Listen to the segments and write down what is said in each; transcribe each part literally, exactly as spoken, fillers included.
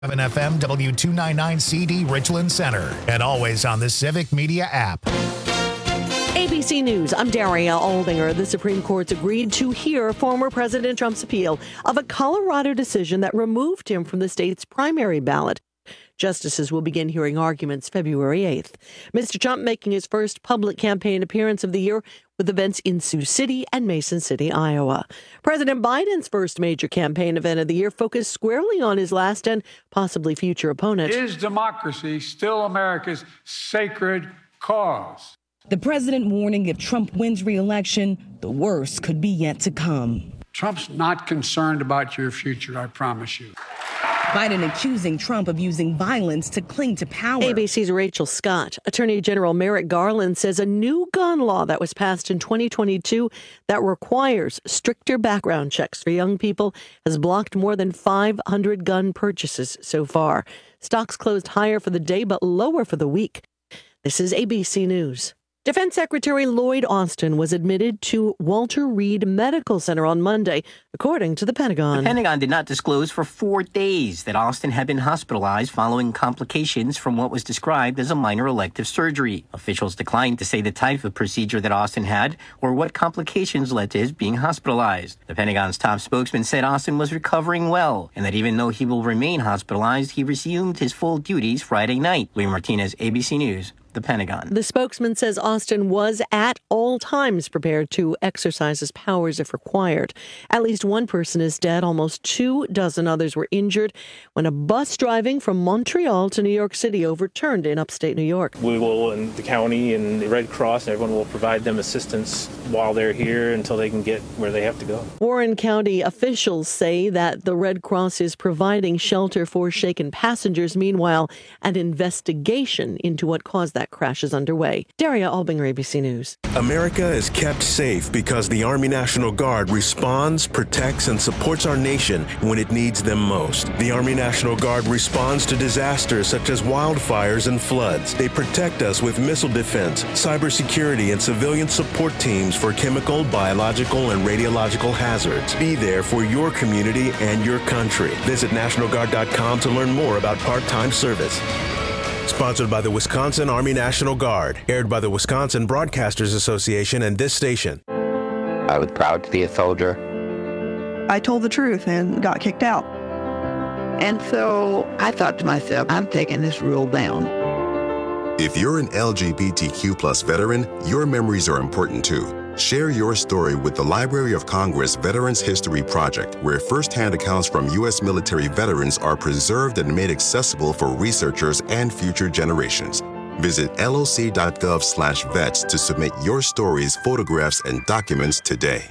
seven F M W two ninety-nine C D Richland Center, and always on the Civic Media app. A B C News, I'm Daria Aldinger. The Supreme Court's agreed to hear former President Trump's appeal of a Colorado decision that removed him from the state's primary ballot. Justices will begin hearing arguments February eighth. Mister Trump making his first public campaign appearance of the year with events in Sioux City and Mason City, Iowa. President Biden's first major campaign event of the year focused squarely on his last and possibly future opponent. Is democracy still America's sacred cause? The president warning if Trump wins re-election, the worst could be yet to come. Trump's not concerned about your future, I promise you. Biden accusing Trump of using violence to cling to power. A B C's Rachel Scott. Attorney General Merrick Garland says a new gun law that was passed in twenty twenty-two that requires stricter background checks for young people has blocked more than five hundred gun purchases so far. Stocks closed higher for the day but lower for the week. This is A B C News. Defense Secretary Lloyd Austin was admitted to Walter Reed Medical Center on Monday, according to the Pentagon. The Pentagon did not disclose for four days that Austin had been hospitalized following complications from what was described as a minor elective surgery. Officials declined to say the type of procedure that Austin had or what complications led to his being hospitalized. The Pentagon's top spokesman said Austin was recovering well and that even though he will remain hospitalized, he resumed his full duties Friday night. Louis Martinez, A B C News. The Pentagon. The spokesman says Austin was at all times prepared to exercise his powers if required. At least one person is dead. Almost two dozen others were injured when a bus driving from Montreal to New York City overturned in upstate New York. We will, and the county and the Red Cross, everyone will provide them assistance while they're here until they can get where they have to go. Warren County officials say that the Red Cross is providing shelter for shaken passengers. Meanwhile, an investigation into what caused that That crash is underway. Daria Albinger, A B C News. America is kept safe because the Army National Guard responds, protects, and supports our nation when it needs them most. The Army National Guard responds to disasters such as wildfires and floods. They protect us with missile defense, cybersecurity, and civilian support teams for chemical, biological, and radiological hazards. Be there for your community and your country. Visit National Guard dot com to learn more about part-time service. Sponsored by the Wisconsin Army National Guard. Aired by the Wisconsin Broadcasters Association and this station. I was proud to be a soldier. I told the truth and got kicked out. And so I thought to myself, I'm taking this rule down. If you're an L G B T Q plus veteran, your memories are important too. Share your story with the Library of Congress Veterans History Project, where firsthand accounts from U S military veterans are preserved and made accessible for researchers and future generations. Visit L O C dot gov slash vets to submit your stories, photographs, and documents today.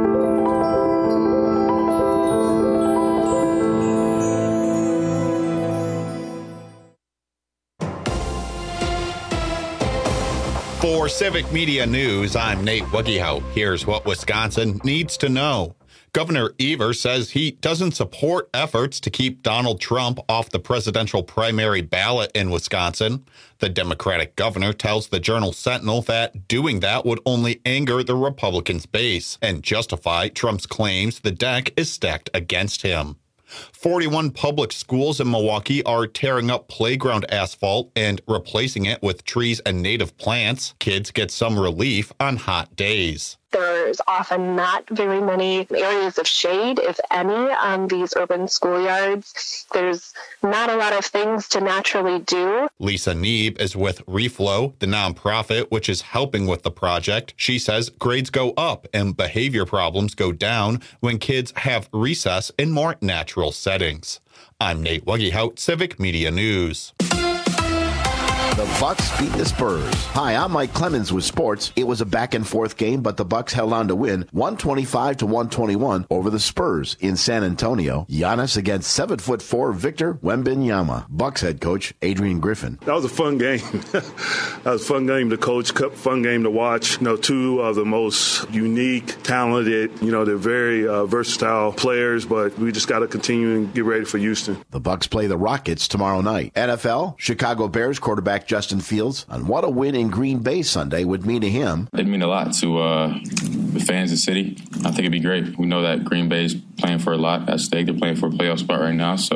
For Civic Media News, I'm Nate Wuggehout. Here's what Wisconsin needs to know. Governor Evers says he doesn't support efforts to keep Donald Trump off the presidential primary ballot in Wisconsin. The Democratic governor tells the Journal Sentinel that doing that would only anger the Republicans' base and justify Trump's claims the deck is stacked against him. forty-one public schools in Milwaukee are tearing up playground asphalt and replacing it with trees and native plants. Kids get some relief on hot days. There's often not very many areas of shade, if any, on these urban schoolyards. There's not a lot of things to naturally do. Lisa Neeb is with Reflow, the nonprofit which is helping with the project. She says grades go up and behavior problems go down when kids have recess in more natural settings. I'm Nate Wuggehout, Civic Media News. The Bucks beat the Spurs. Hi, I'm Mike Clemens with sports. It was a back-and-forth game, but the Bucks held on to win one twenty-five to one twenty-one over the Spurs in San Antonio. Giannis against seven foot four Victor Wembanyama. Bucks head coach Adrian Griffin. That was a fun game. That was a fun game to coach, fun game to watch. You know, two of the most unique, talented, you know, they're very uh, versatile players, but we just got to continue and get ready for Houston. The Bucks play the Rockets tomorrow night. N F L, Chicago Bears quarterback Justin Fields on what a win in Green Bay Sunday would mean to him. It'd mean a lot to uh, the fans of the city. I think it'd be great. We know that Green Bay's playing for a lot at stake. They're playing for a playoff spot right now, so I think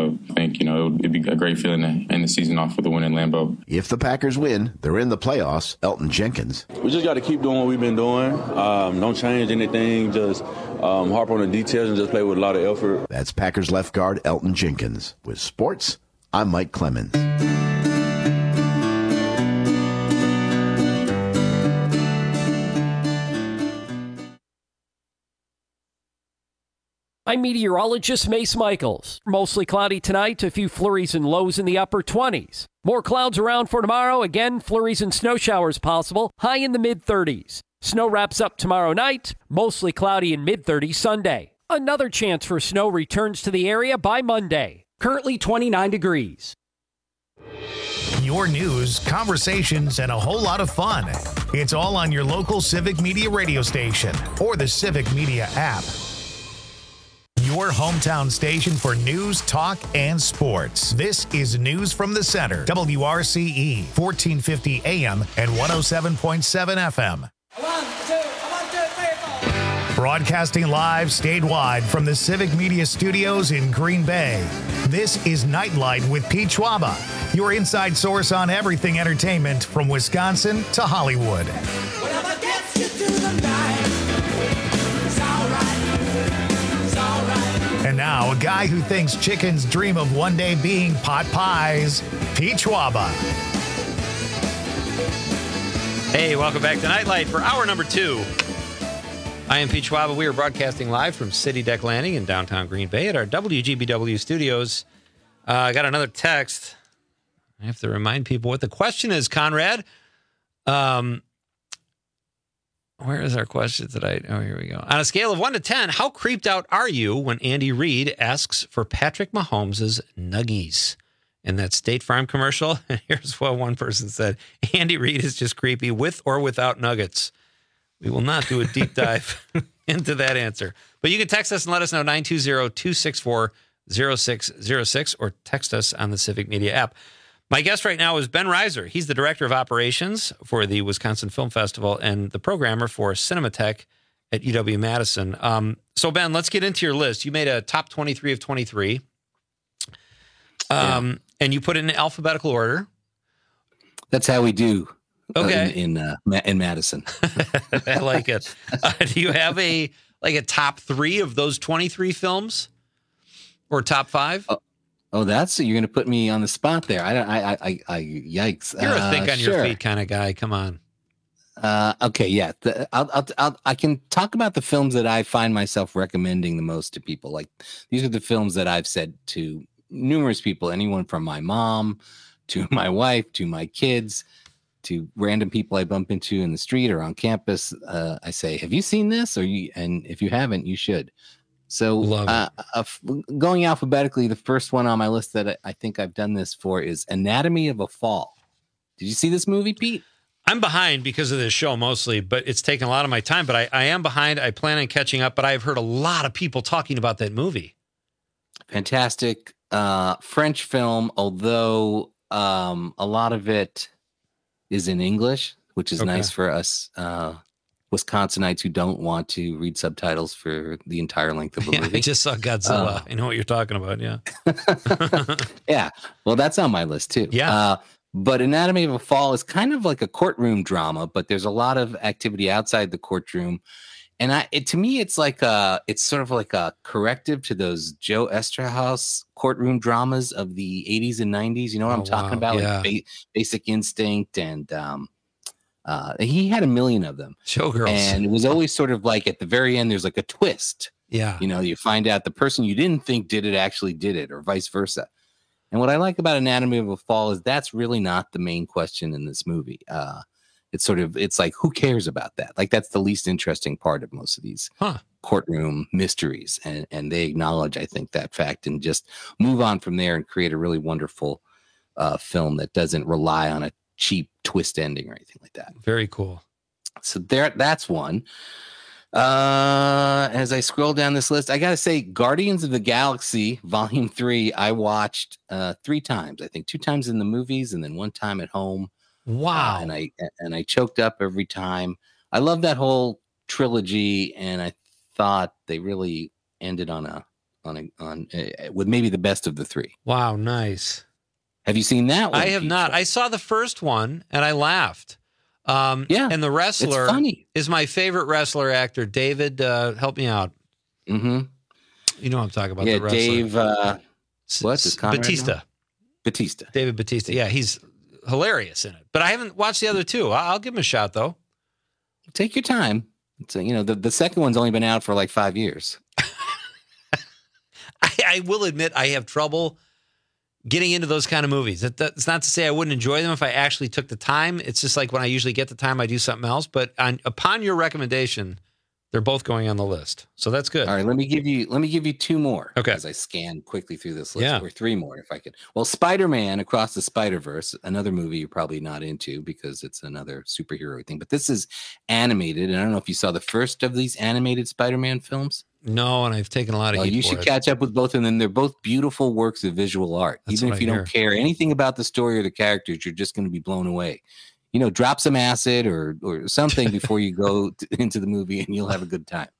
think, you know, it would be a great feeling to end the season off with a win in Lambeau. If the Packers win, they're in the playoffs. Elton Jenkins. We just got to keep doing what we've been doing. Um, don't change anything. Just um, harp on the details and just play with a lot of effort. That's Packers left guard Elton Jenkins. With sports, I'm Mike Clemens. I'm meteorologist Mace Michaels. Mostly cloudy tonight, a few flurries and lows in the upper twenties. More clouds around for tomorrow. Again, flurries and snow showers possible, high in the mid-thirties. Snow wraps up tomorrow night, mostly cloudy and mid-thirties Sunday. Another chance for snow returns to the area by Monday. Currently twenty-nine degrees. Your news, conversations, and a whole lot of fun. It's all on your local Civic Media radio station or the Civic Media app. Your hometown station for news, talk, and sports. This is News from the Center. W R C E, fourteen fifty A M and one oh seven point seven F M. One, two, one, two, three, four. Broadcasting live statewide from the Civic Media Studios in Green Bay. This is Nightlight with Pete Schwaba, your inside source on everything entertainment from Wisconsin to Hollywood. Whatever gets you to the night. And now, a guy who thinks chickens dream of one day being pot pies, Pete Schwaba. Hey, welcome back to Nightlight for hour number two. I am Pete Schwaba. We are broadcasting live from City Deck Landing in downtown Green Bay at our W G B W studios. Uh, I got another text. I have to remind people what the question is, Conrad. Um... Where is our question today? Oh, here we go. On a scale of one to ten, how creeped out are you when Andy Reid asks for Patrick Mahomes' nuggies in that State Farm commercial? And here's what one person said. Andy Reid is just creepy with or without nuggets. We will not do a deep dive into that answer. But you can text us and let us know nine two zero, two six four, zero six zero six or text us on the Civic Media app. My guest right now is Ben Reiser. He's the Director of Operations for the Wisconsin Film Festival and the programmer for Cinematheque at U W-Madison. Um, so, Ben, let's get into your list. You made a top twenty-three of twenty-three, um, yeah. and you put it in alphabetical order. That's how we do okay. uh, in in, uh, in Madison. I like it. Uh, do you have a like a top three of those twenty-three films or top five? Oh. Oh, that's you're going to put me on the spot there. I don't. I. I. I yikes! You're a uh, think on sure. your feet kind of guy. Come on. Uh, okay, yeah. The, I'll, I'll. I'll. I can talk about the films that I find myself recommending the most to people. Like these are the films that I've said to numerous people. Anyone from my mom, to my wife, to my kids, to random people I bump into in the street or on campus. Uh, I say, "Have you seen this?" Or you, and if you haven't, you should. So uh, uh, going alphabetically, the first one on my list that I think I've done this for is Anatomy of a Fall. Did you see this movie, Pete? I'm behind because of this show mostly, but it's taken a lot of my time. But I, I am behind. I plan on catching up, but I've heard a lot of people talking about that movie. Fantastic uh, French film, although um, a lot of it is in English, which is okay. Nice for us uh Wisconsinites who don't want to read subtitles for the entire length of the yeah, movie. I just saw Godzilla. Uh, I know what you're talking about. Yeah. yeah. Well, that's on my list too. Yeah. Uh, but Anatomy of a Fall is kind of like a courtroom drama, but there's a lot of activity outside the courtroom. And I, it, to me, it's like a, it's sort of like a corrective to those Joe Esterhaus courtroom dramas of the eighties and nineties. You know what oh, I'm talking wow. about? Yeah. Like ba- Basic Instinct and, um, Uh, he had a million of them. Showgirls. And it was always sort of like at the very end, there's like a twist. Yeah. You know, you find out the person you didn't think did it actually did it, or vice versa. And what I like about Anatomy of a Fall is that's really not the main question in this movie. Uh, it's sort of, it's like, who cares about that? Like, that's the least interesting part of most of these huh. courtroom mysteries. And, and they acknowledge, I think, that fact and just move on from there and create a really wonderful uh, film that doesn't rely on a cheap twist ending or anything like that. Very cool. So there, that's one. Uh, as I scroll down this list, I gotta say, Guardians of the Galaxy Volume Three, I watched uh, three times. I think two times in the movies and then one time at home. Wow! Uh, and I and I choked up every time. I love that whole trilogy, and I thought they really ended on a on a, on uh, with maybe the best of the three. Wow, nice. Have you seen that one? I have not. I saw the first one and I laughed. Um, yeah, and the wrestler it's funny. is my favorite wrestler actor, David. Uh, help me out. Mm-hmm. You know what I'm talking about. Yeah, the wrestler. Dave. Uh, what is Batista? Batista. David Batista. Yeah, he's hilarious in it. But I haven't watched the other two. I'll give him a shot though. Take your time. It's a, you know the, the second one's only been out for like five years. I, I will admit I have trouble getting into those kind of movies. That, that's not to say I wouldn't enjoy them if I actually took the time. It's just like when I usually get the time, I do something else. But on, upon your recommendation, they're both going on the list. So that's good. All right, let me give you let me give you two more. Okay. As I scan quickly through this list, Yeah. or three more if I could. Well, Spider-Man Across the Spider-Verse, another movie you're probably not into because it's another superhero thing. But this is animated, and I don't know if you saw the first of these animated Spider-Man films. No, and I've taken a lot of Well, heat you for should it. catch up with both of them. They're both beautiful works of visual art. That's Even what if I you hear. don't care anything about the story or the characters, you're just going to be blown away. You know, drop some acid or or something before you go to, into the movie, and you'll have a good time.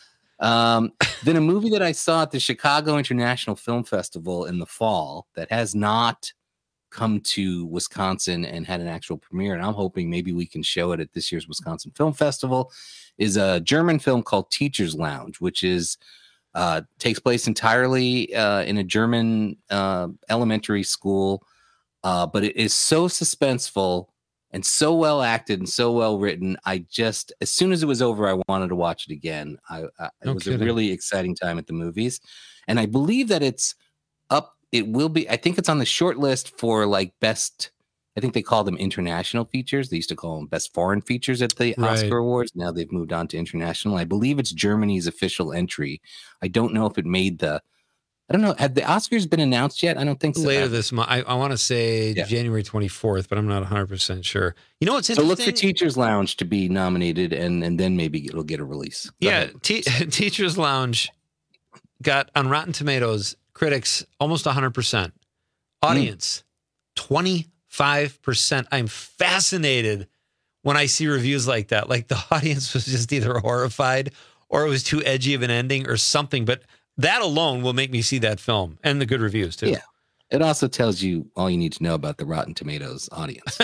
Um, then a movie that I saw at the Chicago International Film Festival in the fall that has not come to Wisconsin and had an actual premiere, and I'm hoping maybe we can show it at this year's Wisconsin Film Festival, is a German film called Teacher's Lounge, which is uh, takes place entirely uh, in a German uh, elementary school, uh, but it is so suspenseful and so well acted and so well written. I just, as soon as it was over, I wanted to watch it again. I, I No it was kidding. a really exciting time at the movies, and I believe that it's up. It will be. I think it's on the short list for like best. I think they call them international features. They used to call them best foreign features at the Right. Oscar Awards. Now they've moved on to international. I believe it's Germany's official entry. I don't know if it made the. I don't know. Have the Oscars been announced yet? I don't think so. Later this month. I, I want to say Yeah. January twenty-fourth, but I'm not one hundred percent sure. You know what's So interesting? look for Teachers Lounge to be nominated, and and then maybe it'll get a release. Go Yeah, ahead. te- Teacher's Lounge got on Rotten Tomatoes, critics almost one hundred percent. Audience, twenty-five percent. I'm fascinated when I see reviews like that. Like the audience was just either horrified or it was too edgy of an ending or something. But that alone will make me see that film and the good reviews too. Yeah. It also tells you all you need to know about the Rotten Tomatoes audience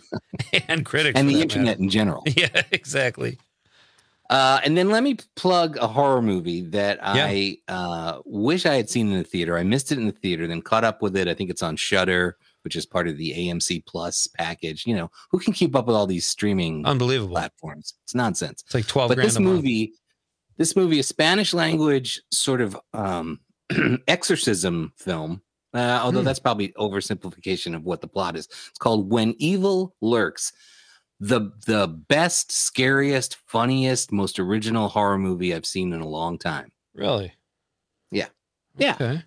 and critics. and for the that internet matter. in general. Yeah, exactly. Uh, and then let me plug a horror movie that Yeah. I uh, wish I had seen in the theater. I missed it in the theater, then caught up with it. I think it's on Shudder, which is part of the A M C Plus package. You know, who can keep up with all these streaming Unbelievable platforms? It's nonsense. It's like twelve But grand this a month. movie, this movie, a Spanish language sort of um, exorcism film. Uh, although Hmm. that's probably oversimplification of what the plot is. It's called When Evil Lurks. The the best, scariest, funniest, most original horror movie I've seen in a long time. Really? Yeah. Yeah. Okay.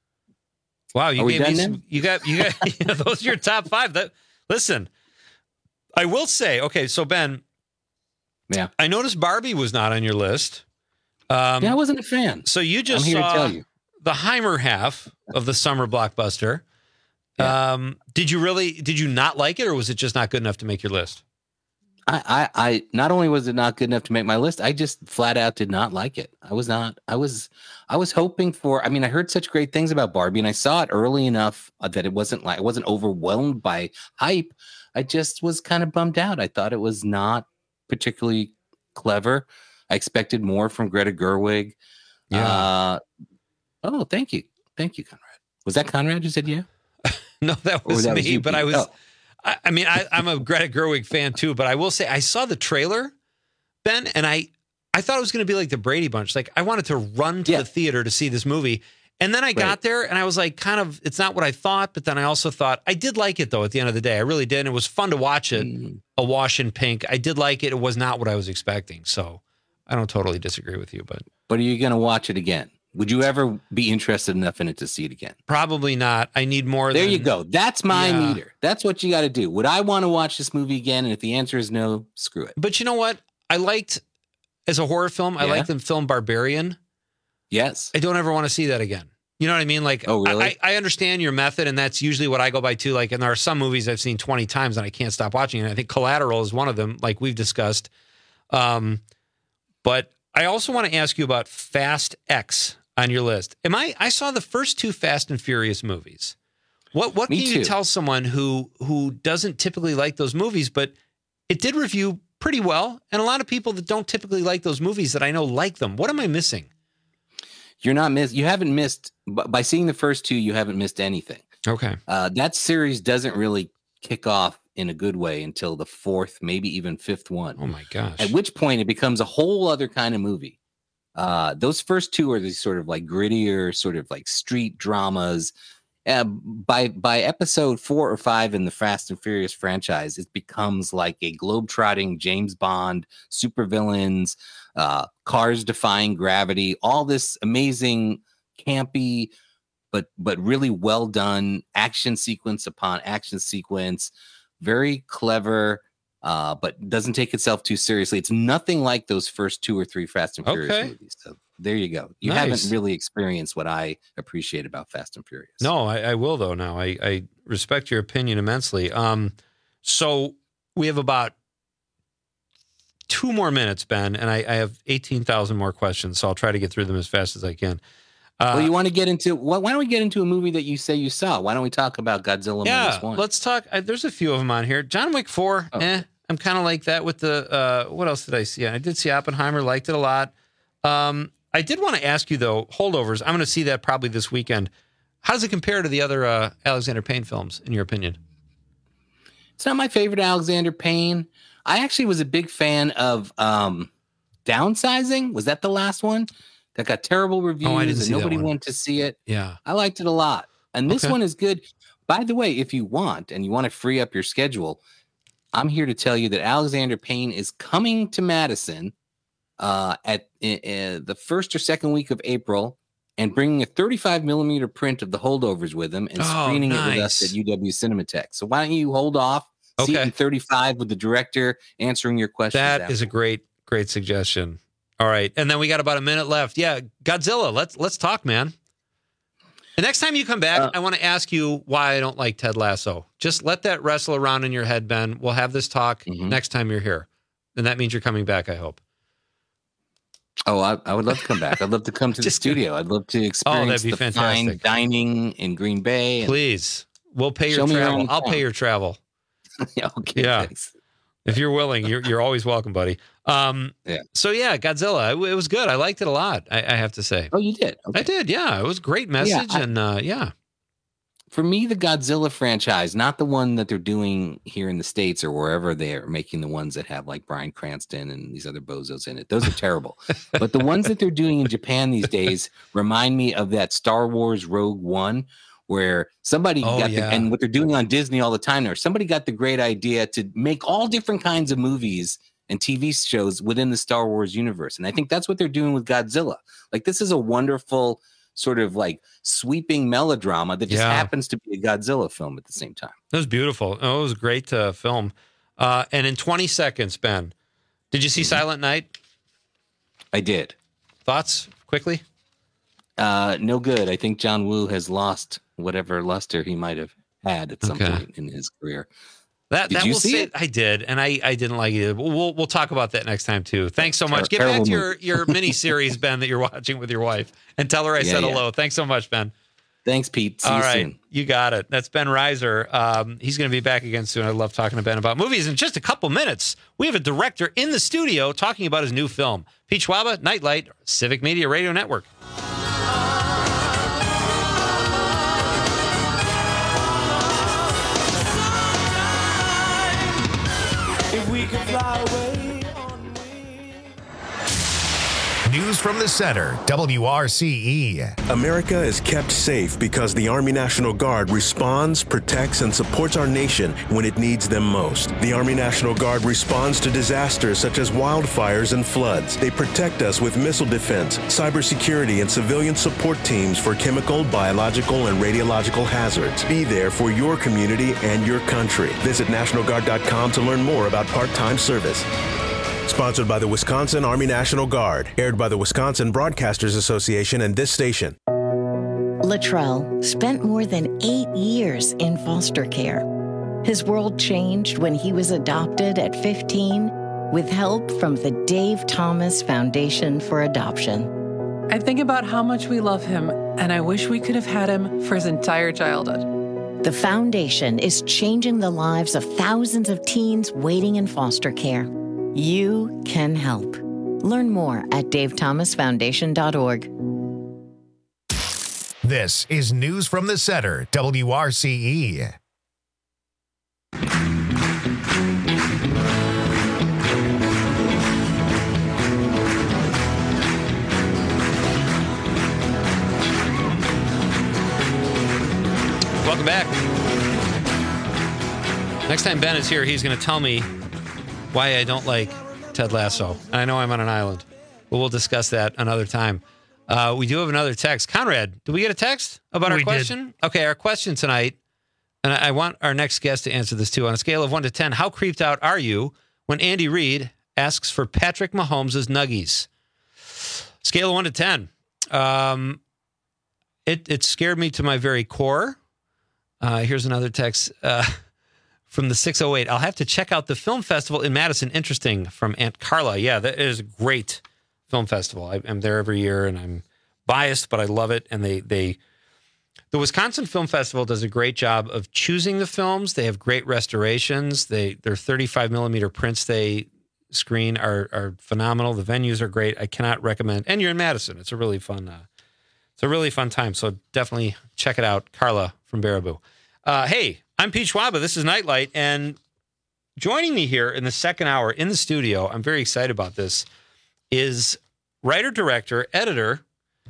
Wow, you Are we gave me done some, then? you got you got yeah, those are your top five. That listen, I will say, okay, so Ben, Yeah. I noticed Barbie was not on your list. Um, Yeah, I wasn't a fan. so you just I'm here saw to tell you. the Heimer half of the summer blockbuster. Um, did you really? Did you not like it, or was it just not good enough to make your list? I, I, I not only was it not good enough to make my list, I just flat out did not like it. I was not, I was, I was hoping for, I mean, I heard such great things about Barbie and I saw it early enough that it wasn't like, I wasn't overwhelmed by hype. I just was kind of bummed out. I thought it was not particularly clever. I expected more from Greta Gerwig. Yeah. Uh, oh, thank you. Thank you, Conrad. Was that Conrad who said yeah? No, that Or was that me. was you, but Pete? I was. Oh. I, I mean, I, I'm a Greta Gerwig fan too. But I will say, I saw the trailer, Ben, and I, I thought it was going to be like the Brady Bunch. Like I wanted to run to Yeah. the theater to see this movie, and then I got Right. there, and I was like, kind of, it's not what I thought. But then I also thought I did like it though. At the end of the day, I really did. And it was fun to watch it. Mm. A wash in pink. I did like it. It was not what I was expecting. So I don't totally disagree with you, but But are you going to watch it again? Would you ever be interested enough in it to see it again? probably not. I need more. There than, you go. That's my Yeah. meter. That's what you got to do. Would I want to watch this movie again? And if the answer is no, screw it. But you know what? I liked as a horror film. I Yeah? liked the film Barbarian. Yes. I don't ever want to see that again. You know what I mean? Like, Oh, really? I, I understand your method, and that's usually what I go by too. Like, and there are some movies I've seen twenty times and I can't stop watching. And I think Collateral is one of them, like we've discussed. Um, but I also want to ask you about Fast X. on your list. Am I? I saw the first two Fast and Furious movies. What what Me can too. you tell someone who who doesn't typically like those movies, but it did review pretty well, and a lot of people that don't typically like those movies that I know like them? What am I missing? You're not miss. You haven't missed by seeing the first two. You haven't missed anything. Okay. Uh, that series doesn't really kick off in a good way until the fourth, maybe even fifth one. Oh my gosh! At which point it becomes a whole other kind of movie. Uh, those first two are these sort of like grittier, sort of like street dramas. Uh, by by episode four or five in the Fast and Furious franchise, it becomes like a globetrotting James Bond, supervillains, uh, cars defying gravity, all this amazing, campy, but but really well done action sequence upon action sequence, very clever, uh, but doesn't take itself too seriously. It's nothing like those first two or three Fast and Furious Okay. movies. So there you go. You Nice. haven't really experienced what I appreciate about Fast and Furious. No, I, I will though. Now I, I respect your opinion immensely. Um, so we have about two more minutes, Ben, and I, I have eighteen thousand more questions. So I'll try to get through them as fast as I can. Uh, well, you want to get into why, why don't we get into a movie that you say you saw? Why don't we talk about Godzilla yeah, minus one? let's talk. I, there's a few of them on here. John Wick four. Oh. Eh, I'm kind of like that with the. Uh, what else did I see? I did see Oppenheimer. Liked it a lot. Um, I did want to ask you though. Holdovers. I'm going to see that probably this weekend. How does it compare to the other uh, Alexander Payne films, in your opinion? It's not my favorite Alexander Payne. I actually was a big fan of um, Downsizing. Was that the last one? That got terrible reviews Oh, I didn't and see that nobody one. went to see it. Yeah. I liked it a lot. And this Okay. one is good. By the way, if you want and you want to free up your schedule, I'm here to tell you that Alexander Payne is coming to Madison uh, at uh, the first or second week of April and bringing a thirty-five millimeter print of The Holdovers with him and Oh, screening it with nice. us at U W Cinematheque. So why don't you hold off? See it Okay. in thirty-five with the director answering your questions. That after. is a great, great suggestion. All right, and then we got about a minute left. Yeah, Godzilla. Let's let's talk, man. The next time you come back, Uh, I want to ask you why I don't like Ted Lasso. Just let that wrestle around in your head, Ben. We'll have this talk Mhm. next time you're here, and that means you're coming back. I hope. Oh, I, I would love to come back. I'd love to come to the Just- studio. I'd love to experience be the fantastic. fine dining in Green Bay. and- Please, we'll pay your Show me travel. around I'll town. pay your travel. Yeah, okay, Yeah. thanks. If you're willing, you're you're always welcome, buddy. Um, Yeah. So yeah, Godzilla. It, it was good. I liked it a lot. I, I have to say. Oh, you did? Okay. I did. Yeah, it was a great message, I- and uh, yeah. For me, the Godzilla franchise, not the one that they're doing here in the States or wherever they're making the ones that have like Bryan Cranston and these other bozos in it. Those are terrible. But the ones that they're doing in Japan these days remind me of that Star Wars Rogue One, where somebody Oh, got yeah. the, and what they're doing on Disney all the time there, somebody got the great idea to make all different kinds of movies and T V shows within the Star Wars universe. And I think that's what they're doing with Godzilla. Like, this is a wonderful sort of like sweeping melodrama that just Yeah. happens to be a Godzilla film at the same time. It was beautiful. Oh, it was a great uh, film. Uh, and in twenty seconds, Ben, did you see Mm-hmm. Silent Night? I did. Thoughts quickly? Uh, no good. I think John Woo has lost whatever luster he might have had at some Okay. point in his career. That, Did that you will see say it? I did, and I, I didn't like it. We'll we'll talk about that next time too. Thanks so much. Get back terrible to your your mini series, Ben, that you're watching with your wife, and tell her I Yeah, said yeah. hello. Thanks so much, Ben. Thanks, Pete. See All you right, soon. you got it. That's Ben Reiser. Um, he's going to be back again soon. I love talking to Ben about movies. In just a couple minutes, we have a director in the studio talking about his new film. Pete Schwaba, Nightlight, Civic Media Radio Network. If we could fly away. News from the center, W R C E. America is kept safe because the Army National Guard responds, protects, and supports our nation when it needs them most. The Army National Guard responds to disasters such as wildfires and floods. They protect us with missile defense, cybersecurity, and civilian support teams for chemical, biological, and radiological hazards. Be there for your community and your country. Visit National Guard dot com to learn more about part-time service. Sponsored by the Wisconsin Army National Guard. Aired by the Wisconsin Broadcasters Association and this station. Latrell spent more than eight years in foster care. His world changed when he was adopted at fifteen with help from the Dave Thomas Foundation for Adoption. I think about how much we love him, and I wish we could have had him for his entire childhood. The foundation is changing the lives of thousands of teens waiting in foster care. You can help. Learn more at dave thomas foundation dot org. This is News from the Center, W R C E. Welcome back. Next time Ben is here, he's going to tell me why I don't like Ted Lasso. And I know I'm on an island, but we'll discuss that another time. Uh, we do have another text. Conrad, did we get a text about our We question? did. Okay, our question tonight, and I I want our next guest to answer this too. On a scale of one to ten, how creeped out are you when Andy Reid asks for Patrick Mahomes' nuggies? Scale of one to ten. Um, it, it scared me to my very core. Uh, here's another text uh, from the six oh eight. I'll have to check out the film festival in Madison. Interesting, from Aunt Carla. Yeah, that is a great film festival. I, I'm there every year, and I'm biased, but I love it. And they, they, the Wisconsin Film Festival does a great job of choosing the films. They have great restorations. They, their thirty-five millimeter prints they screen are are phenomenal. The venues are great. I cannot recommend. And you're in Madison. It's a really fun. Uh, it's a really fun time. So definitely check it out, Carla from Baraboo. Uh, hey, I'm Pete Schwaba. This is Nightlight, and joining me here in the second hour in the studio, I'm very excited about this, is writer, director, editor,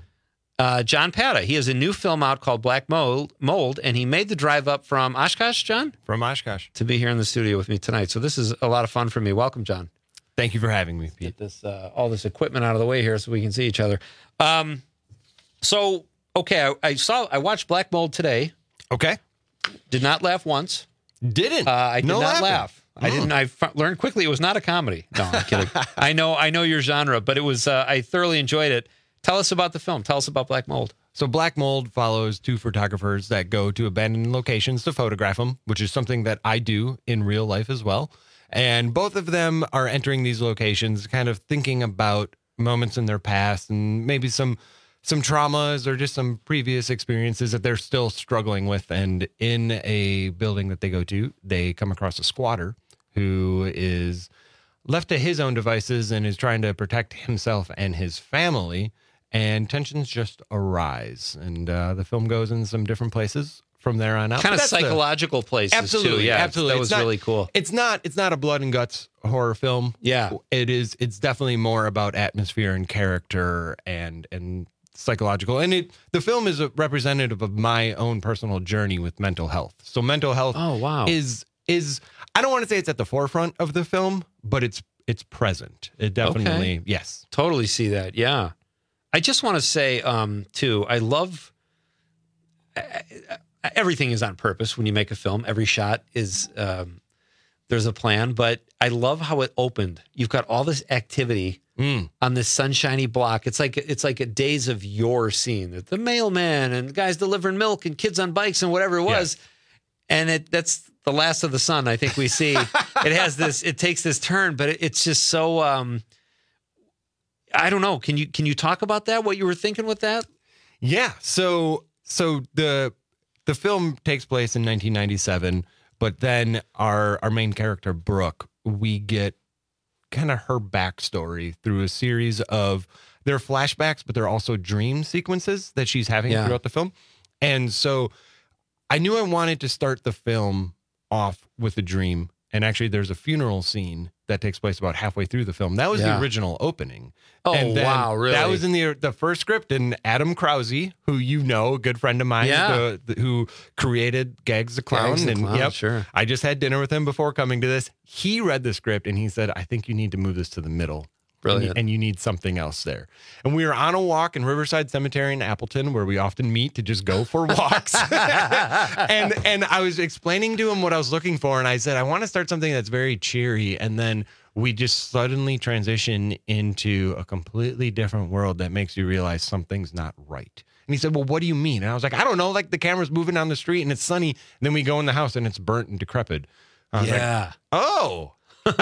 uh, John Pata. He has a new film out called Black Mold, Mold, and he made the drive up from Oshkosh, John? From Oshkosh. To be here in the studio with me tonight. So this is a lot of fun for me. Welcome, John. Thank you for having me, Get Pete. this, uh, all this equipment out of the way here so we can see each other. Um, so, okay, I, I saw, I watched Black Mold today. Okay. Did not laugh once. Didn't? Uh, I did No not laughing. laugh. I didn't. I f- learned quickly it was not a comedy. No, I'm kidding. I know. I know your genre, but it was. Uh, I thoroughly enjoyed it. Tell us about the film. Tell us about Black Mold. So Black Mold follows two photographers that go to abandoned locations to photograph them, which is something that I do in real life as well. And both of them are entering these locations kind of thinking about moments in their past and maybe some some traumas or just some previous experiences that they're still struggling with. And in a building that they go to, they come across a squatter who is left to his own devices and is trying to protect himself and his family. And tensions just arise. And uh, the film goes in some different places from there on out. Kind of But that's the- psychological places Absolutely, too. Yeah, absolutely. That It's was not- really cool. It's not. It's not a blood and guts horror film. Yeah, it is. It's definitely more about atmosphere and character and and psychological. And it the film is a representative of my own personal journey with mental health. So mental health. Oh wow. Is is I don't want to say it's at the forefront of the film, but it's it's present. It definitely Okay. yes. Totally see that. Yeah. I just want to say, um, too, I love everything is on purpose when you make a film. Every shot is um, there's a plan, but I love how it opened. You've got all this activity Mm. on this sunshiny block. It's like it's like a Days of Yore scene. The mailman and guys delivering milk and kids on bikes and whatever it was. And it that's the last of the sun. I think we see it has this. It takes this turn, but it, it's just so. Um, I don't know. Can you can you talk about that? What you were thinking with that? Yeah. So so the the film takes place in nineteen ninety-seven, but then our our main character Brooke, we get kind of her backstory through a series of they're flashbacks, but they're also dream sequences that she's having Yeah. throughout the film. And so I knew I wanted to start the film off with a dream. And actually, there's a funeral scene that takes place about halfway through the film. That was Yeah. the original opening. Oh, And then wow, really? That was in the the first script. And Adam Krause, who you know, a good friend of mine, Yeah. the, the- who created Gags the Clown. Gags the and Clown, yep, sure. I just had dinner with him before coming to this. He read the script and he said, I think you need to move this to the middle. Brilliant. And you, and you need something else there. And we were on a walk in Riverside Cemetery in Appleton, where we often meet to just go for walks. and and I was explaining to him what I was looking for, and I said, I want to start something that's very cheery. And then we just suddenly transition into a completely different world that makes you realize something's not right. And he said, well, what do you mean? And I was like, I don't know, like the camera's moving down the street and it's sunny. And then we go in the house and it's burnt and decrepit. I was Yeah. like, oh.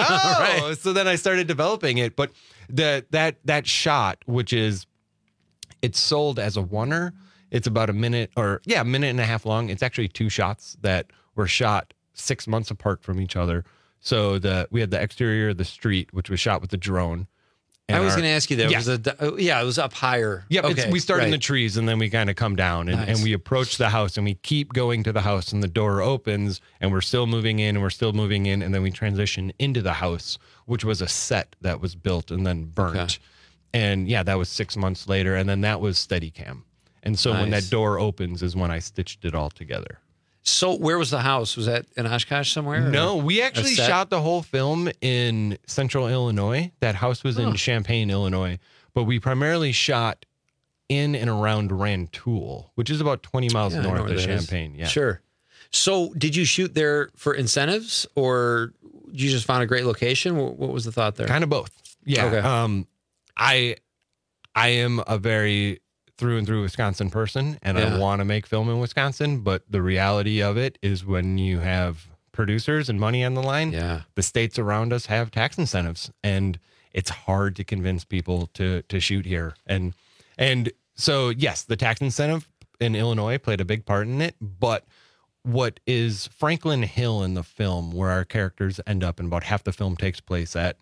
Oh, so then I started developing it. But the that that shot, which is It's sold as a oneer. It's about a minute or, yeah, a minute and a half long. It's actually two shots that were shot six months apart from each other. So the we had the exterior of the street, which was shot with the drone. I was our- going to ask you that. Yeah. Was it, uh, yeah, it was up higher. Yeah, it's, Okay, we start in right. the trees and then we kind of come down and, Nice. and we approach the house and we keep going to the house and the door opens and we're still moving in and we're still moving in and then we transition into the house, which was a set that was built and then burnt. Okay. And yeah, that was six months later. And then that was Steadicam. And so when Nice. that door opens is when I stitched it all together. So where was the house? Was that in Oshkosh somewhere? or No, we a actually set? shot the whole film in central Illinois. That house was in Huh. Champaign, Illinois. But we primarily shot in and around Rantoul, which is about twenty miles Yeah, I know north where of that is. Champaign. Yeah. Sure. So did you shoot there for incentives or you just found a great location? What, what was the thought there? Kind of both. Yeah. Okay. Um, I I am a very through and through Wisconsin person, and Yeah. I want to make film in Wisconsin. But the reality of it is, when you have producers and money on the line, yeah. the states around us have tax incentives, and it's hard to convince people to to shoot here. And and so yes, the tax incentive in Illinois played a big part in it, but what is Franklin Hill in the film, where our characters end up and about half the film takes place at,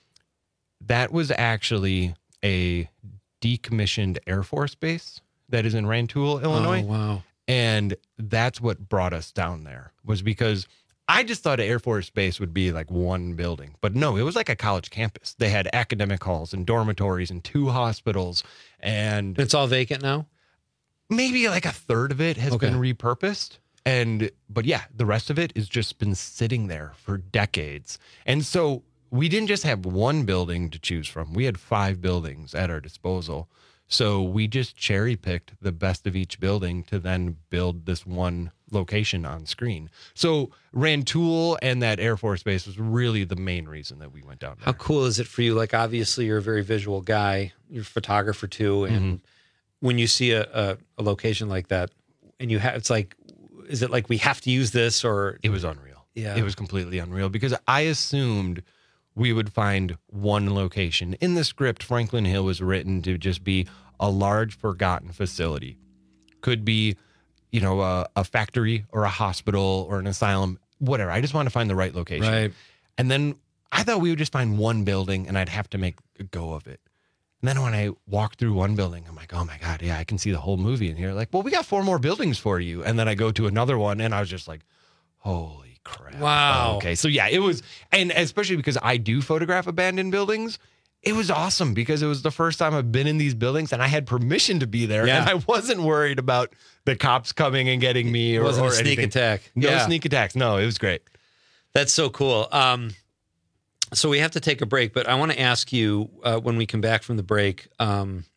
that was actually a decommissioned Air Force base that is in Rantoul, Illinois. Oh, wow. And that's what brought us down there, was because I just thought an Air Force base would be like one building, but no, it was like a college campus. They had academic halls and dormitories and two hospitals, and It's all vacant now? maybe like a third of it has Okay. been repurposed. And, but yeah, the rest of it has just been sitting there for decades. And so we didn't just have one building to choose from. We had five buildings at our disposal. So we just cherry picked the best of each building to then build this one location on screen. So Rantoul and that Air Force Base was really the main reason that we went down there. How cool is it for you? Like, obviously, you're a very visual guy. You're a photographer, too. And Mm-hmm. when you see a, a, a location like that, and you have, it's like, is it like we have to use this, or It was unreal. Yeah. It was completely unreal because I assumed we would find one location. In the script, Franklin Hill was written to just be a large forgotten facility. Could be, you know, a, a factory or a hospital or an asylum, whatever. I just want to find the right location. Right. And then I thought we would just find one building and I'd have to make a go of it. And then when I walk through one building, I'm like, oh my God, yeah, I can see the whole movie in here. Like, well, we got four more buildings for you. And then I go to another one and I was just like, holy crap. Wow. Okay. So yeah, it was, and especially because I do photograph abandoned buildings, it was awesome because it was the first time I've been in these buildings and I had permission to be there. Yeah. And I wasn't worried about the cops coming and getting me it or, wasn't or a sneak anything. attack. No Yeah. sneak attacks. No, it was great. That's so cool. Um, so we have to take a break, but I want to ask you uh, when we come back from the break. Um,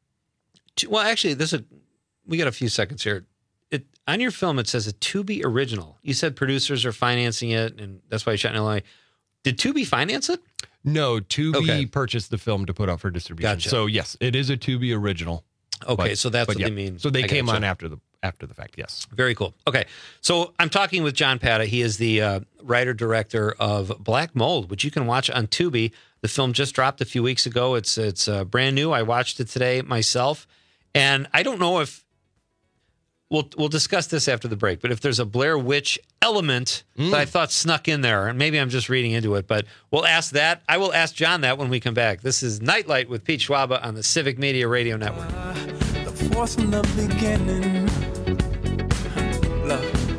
to, well, actually, this is a, we got a few seconds here. It on your film it says a Tubi original. You said producers are financing it, and that's why you shot in Illinois. Did Tubi finance it? No, Tubi Okay. purchased the film to put out for distribution. Gotcha. So yes, it is a Tubi original. Okay, But- so that's but what yeah. they mean. So they I came gotcha. on after the after the fact. Yes. Very cool. Okay. So I'm talking with John Pata. He is the uh, writer-director of Black Mold, which you can watch on Tubi. The film just dropped a few weeks ago. It's it's uh, brand new. I watched it today myself. And I don't know if we'll we'll discuss this after the break, but if there's a Blair Witch element Mm. that I thought snuck in there, and maybe I'm just reading into it, but we'll ask that. I will ask John that when we come back. This is Nightlight with Pete Schwaba on the Civic Media Radio Network. The force from the beginning. Look.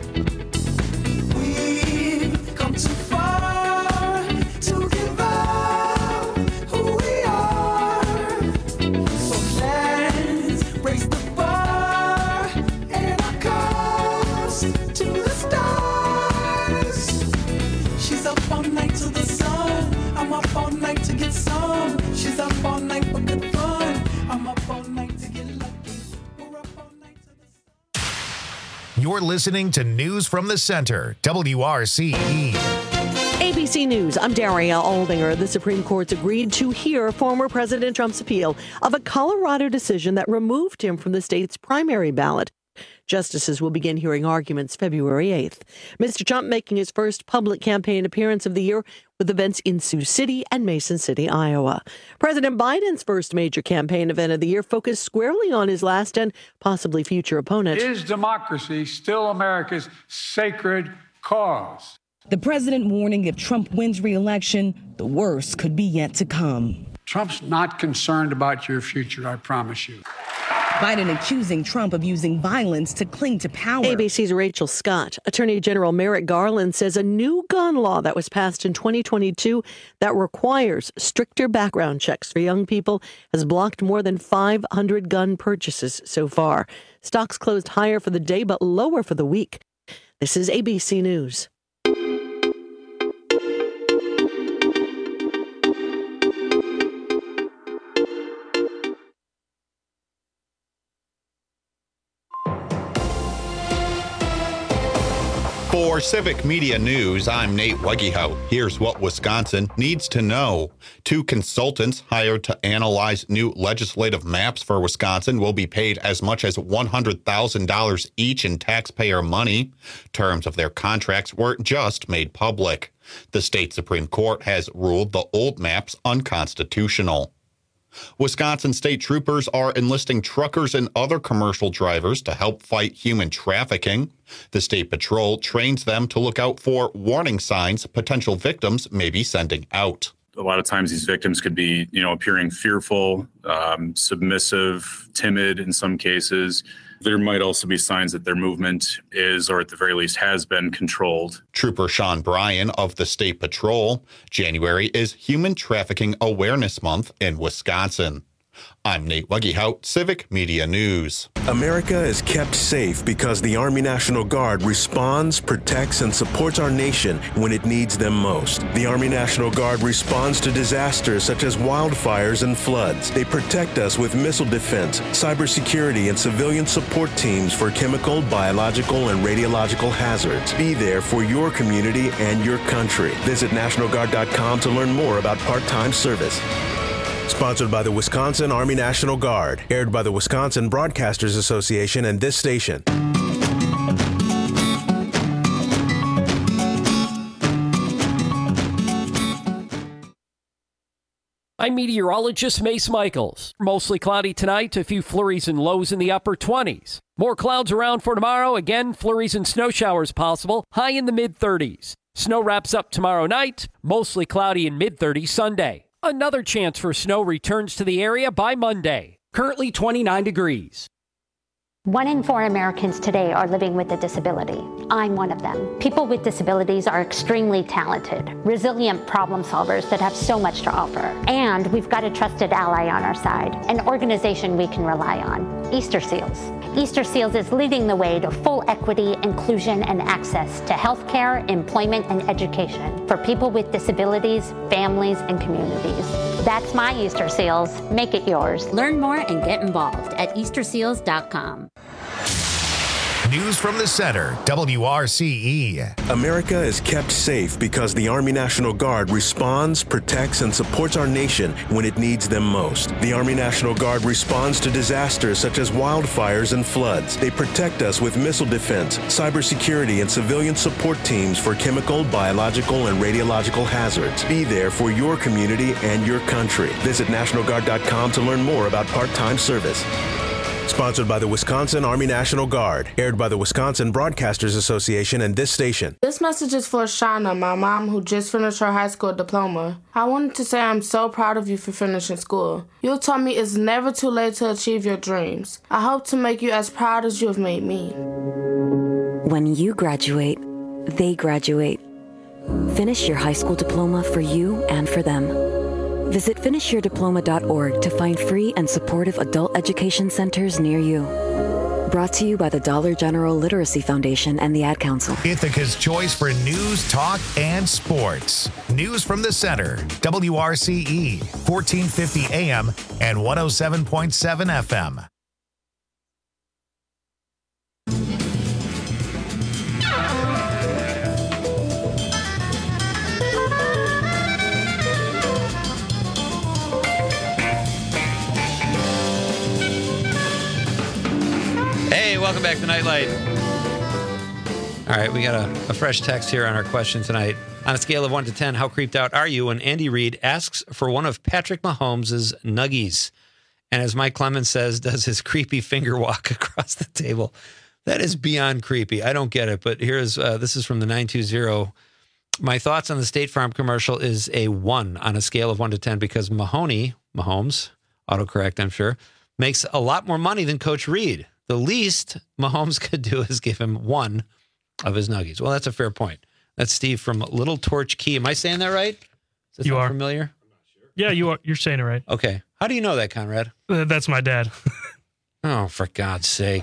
We've come too far to give up who we are. So let's raise the bar and our cause to the stars. She's up all night to the sun. I'm up all night to get some. She's up all night for good fun. I'm up all night to get lucky. We're up all night to the You're listening to News from the Center, W R C E. A B C News, I'm Daria Aldinger. The Supreme Court's agreed to hear former President Trump's appeal of a Colorado decision that removed him from the state's primary ballot. Justices will begin hearing arguments February eighth. Mister Trump making his first public campaign appearance of the year with events in Sioux City and Mason City, Iowa. President Biden's first major campaign event of the year focused squarely on his last and possibly future opponent. Is democracy still America's sacred cause? The president warning if Trump wins re-election, the worst could be yet to come. Trump's not concerned about your future, I promise you. Biden accusing Trump of using violence to cling to power. A B C's Rachel Scott. Attorney General Merrick Garland says a new gun law that was passed in twenty twenty-two that requires stricter background checks for young people has blocked more than five hundred gun purchases so far. Stocks closed higher for the day but lower for the week. This is A B C News. For Civic Media News, I'm Nate Wegehout. Here's what Wisconsin needs to know. Two consultants hired to analyze new legislative maps for Wisconsin will be paid as much as one hundred thousand dollars each in taxpayer money. Terms of their contracts were just made public. The state Supreme Court has ruled the old maps unconstitutional. Wisconsin state troopers are enlisting truckers and other commercial drivers to help fight human trafficking. The state patrol trains them to look out for warning signs potential victims may be sending out. A lot of times these victims could be, you know, appearing fearful, um, submissive, timid in some cases. There might also be signs that their movement is, or at the very least has been, controlled. Trooper Sean Bryan of the State Patrol. January is Human Trafficking Awareness Month in Wisconsin. I'm Nate Wegehout, Civic Media News. America is kept safe because the Army National Guard responds, protects, and supports our nation when it needs them most. The Army National Guard responds to disasters such as wildfires and floods. They protect us with missile defense, cybersecurity, and civilian support teams for chemical, biological, and radiological hazards. Be there for your community and your country. Visit National Guard dot com to learn more about part-time service. Sponsored by the Wisconsin Army National Guard. Aired by the Wisconsin Broadcasters Association and this station. I'm meteorologist Mace Michaels. Mostly cloudy tonight, a few flurries and lows in the upper twenties. More clouds around for tomorrow. Again, flurries and snow showers possible, high in the mid thirties. Snow wraps up tomorrow night, mostly cloudy and mid thirties Sunday. Another chance for snow returns to the area by Monday. Currently twenty-nine degrees. One in four Americans today are living with a disability. I'm one of them. People with disabilities are extremely talented, resilient problem solvers that have so much to offer. And we've got a trusted ally on our side, an organization we can rely on, Easter Seals. Easter Seals is leading the way to full equity, inclusion, and access to healthcare, employment, and education for people with disabilities, families, and communities. That's my Easter Seals. Make it yours. Learn more and get involved at Easter Seals dot com. News from the center, W R C E. America is kept safe because the Army National Guard responds, protects, and supports our nation when it needs them most. The Army National Guard responds to disasters such as wildfires and floods. They protect us with missile defense, cybersecurity, and civilian support teams for chemical, biological, and radiological hazards. Be there for your community and your country. Visit National Guard dot com to learn more about part-time service. Sponsored by the Wisconsin Army National Guard. Aired by the Wisconsin Broadcasters Association and this station. This message is for Shauna, my mom, who just finished her high school diploma. I wanted to say I'm so proud of you for finishing school. You taught me it's never too late to achieve your dreams. I hope to make you as proud as you have made me. When you graduate, they graduate. Finish your high school diploma for you and for them. Visit finish your diploma dot org to find free and supportive adult education centers near you. Brought to you by the Dollar General Literacy Foundation and the Ad Council. Ithaca's choice for news, talk, and sports. News from the center, W R C E, fourteen fifty A M and one oh seven point seven F M. welcome back to Nightlight. All right, we got a, a fresh text here on our question tonight. On a scale of one to ten, how creeped out are you when Andy Reid asks for one of Patrick Mahomes' nuggies? And as Mike Clemens says, does his creepy finger walk across the table? That is beyond creepy. I don't get it, but here's, uh, this is from the nine two zero. My thoughts on the State Farm commercial is a one on a scale of one to ten because Mahoney, Mahomes, autocorrect, I'm sure, makes a lot more money than Coach Reid. The least Mahomes could do is give him one of his nuggies. Well, that's a fair point. That's Steve from Little Torch Key. Am I saying that right? Is that You are familiar? Yeah, you are. You're saying it right. Okay. How do you know that, Conrad? Uh, that's my dad. Oh, for God's sake.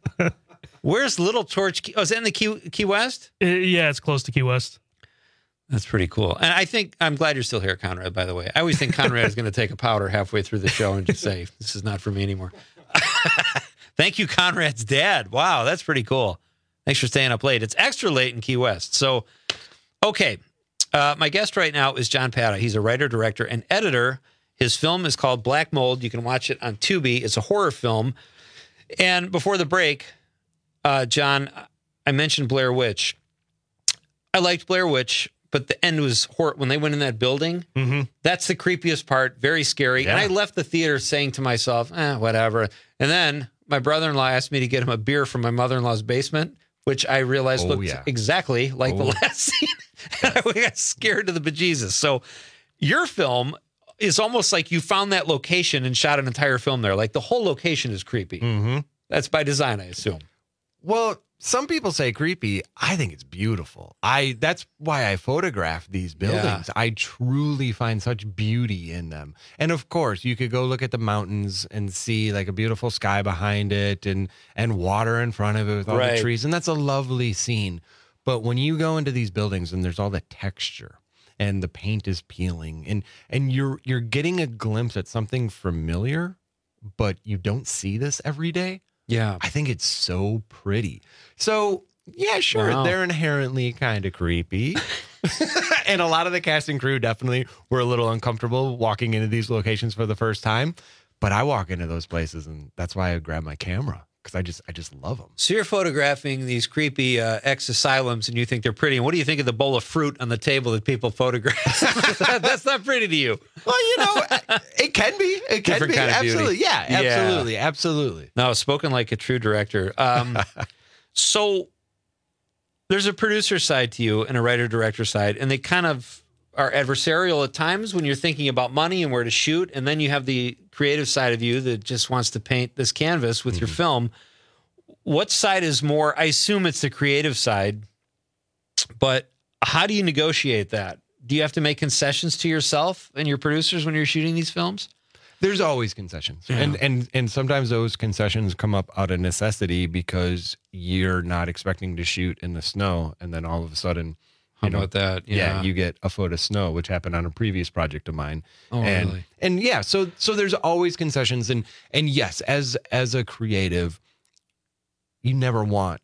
Where's Little Torch Key? Oh, is that in the Key, Key West? Uh, yeah, it's close to Key West. That's pretty cool. And I think, I'm glad you're still here, Conrad, by the way. I always think Conrad is going to take a powder halfway through the show and just say, this is not for me anymore. Thank you, Conrad's dad. Wow, that's pretty cool. Thanks for staying up late. It's extra late in Key West. So, okay. Uh, my guest right now is John Pata. He's a writer, director, and editor. His film is called Black Mold. You can watch it on Tubi. It's a horror film. And before the break, uh, John, I mentioned Blair Witch. I liked Blair Witch, but the end was horrible. When they went in that building, mm-hmm. that's the creepiest part. Very scary. Yeah. And I left the theater saying to myself, eh, whatever. And then my brother-in-law asked me to get him a beer from my mother-in-law's basement, which I realized Oh, looked yeah. exactly like Oh. the last scene. And I got scared to the bejesus. So your film is almost like you found that location and shot an entire film there. Like the whole location is creepy. Mm-hmm. That's by design, I assume. Well, some people say creepy. I think it's beautiful. I that's why I photograph these buildings. Yeah. I truly find such beauty in them. And of course, you could go look at the mountains and see like a beautiful sky behind it and and water in front of it with all Right. the trees. And that's a lovely scene. But when you go into these buildings and there's all the texture and the paint is peeling and and you're you're getting a glimpse at something familiar, but you don't see this every day. Yeah. I think it's so pretty. So, yeah, sure, Wow. they're inherently kind of creepy. And a lot of the cast and crew definitely were a little uncomfortable walking into these locations for the first time. But I walk into those places, and that's why I grab my camera, because I just I just love them. So you're photographing these creepy uh, ex-asylums and you think they're pretty. And what do you think of the bowl of fruit on the table that people photograph? That's not pretty to you. Well, you know, it can be. It can Different be. kind of beauty. Absolutely. Yeah, Yeah. absolutely. Absolutely. No, spoken like a true director. Um, so there's a producer side to you and a writer-director side, and they kind of are adversarial at times when you're thinking about money and where to shoot. And then you have the creative side of you that just wants to paint this canvas with your film. What side is more? I assume it's the creative side, but how do you negotiate that? Do you have to make concessions to yourself and your producers when you're shooting these films? There's always concessions. Yeah. And and and sometimes those concessions come up out of necessity because you're not expecting to shoot in the snow, and then all of a sudden, How you know, about that? Yeah. Yeah. you get a foot of snow, which happened on a previous project of mine. Oh, and really? and yeah, so so there's always concessions, and and yes, as as a creative, you never want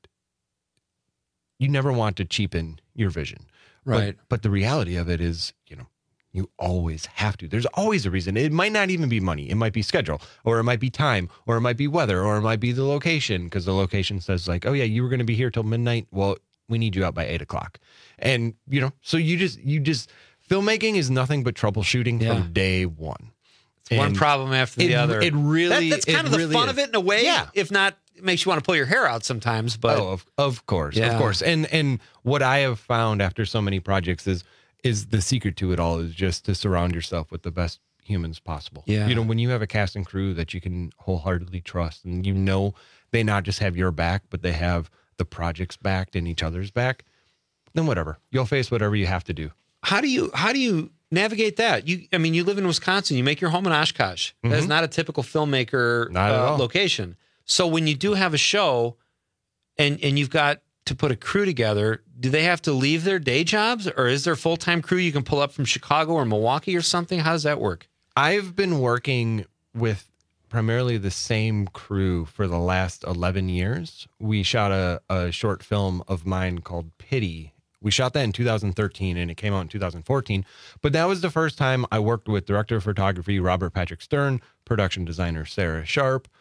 you never want to cheapen your vision. But- Right. But, the reality of it is, you know, you always have to. There's always a reason. It might not even be money. It might be schedule, or it might be time, or it might be weather, or it might be the location, because the location says like, oh yeah, you were going to be here till midnight. Well, we need you out by eight o'clock. And, you know, so you just, you just, filmmaking is nothing but troubleshooting Yeah. from day one. It's one And problem after the it- other. It really, That- that's kind it of the really fun is. of it in a way. Yeah. If not, it makes you want to pull your hair out sometimes. But oh, of, of course, Yeah. of course. And and what I have found after so many projects is is the secret to it all is just to surround yourself with the best humans possible. Yeah. You know, when you have a cast and crew that you can wholeheartedly trust, and you know they not just have your back, but they have the project's back and each other's back, then whatever. You'll face whatever you have to do. how do you how do you navigate that? You, I mean, you live in Wisconsin. You make your home in Oshkosh. That's Mhm. not a typical filmmaker Not at uh, all. location. So when you do have a show, and and you've got to put a crew together, do they have to leave their day jobs, or is there full time crew you can pull up from Chicago or Milwaukee or something? How does that work? I've been working with primarily the same crew for the last eleven years. We shot a, a short film of mine called Pity. We shot that in two thousand thirteen and it came out in two thousand fourteen. But that was the first time I worked with director of photography Robert Patrick Stern, production designer Sarah Sharp,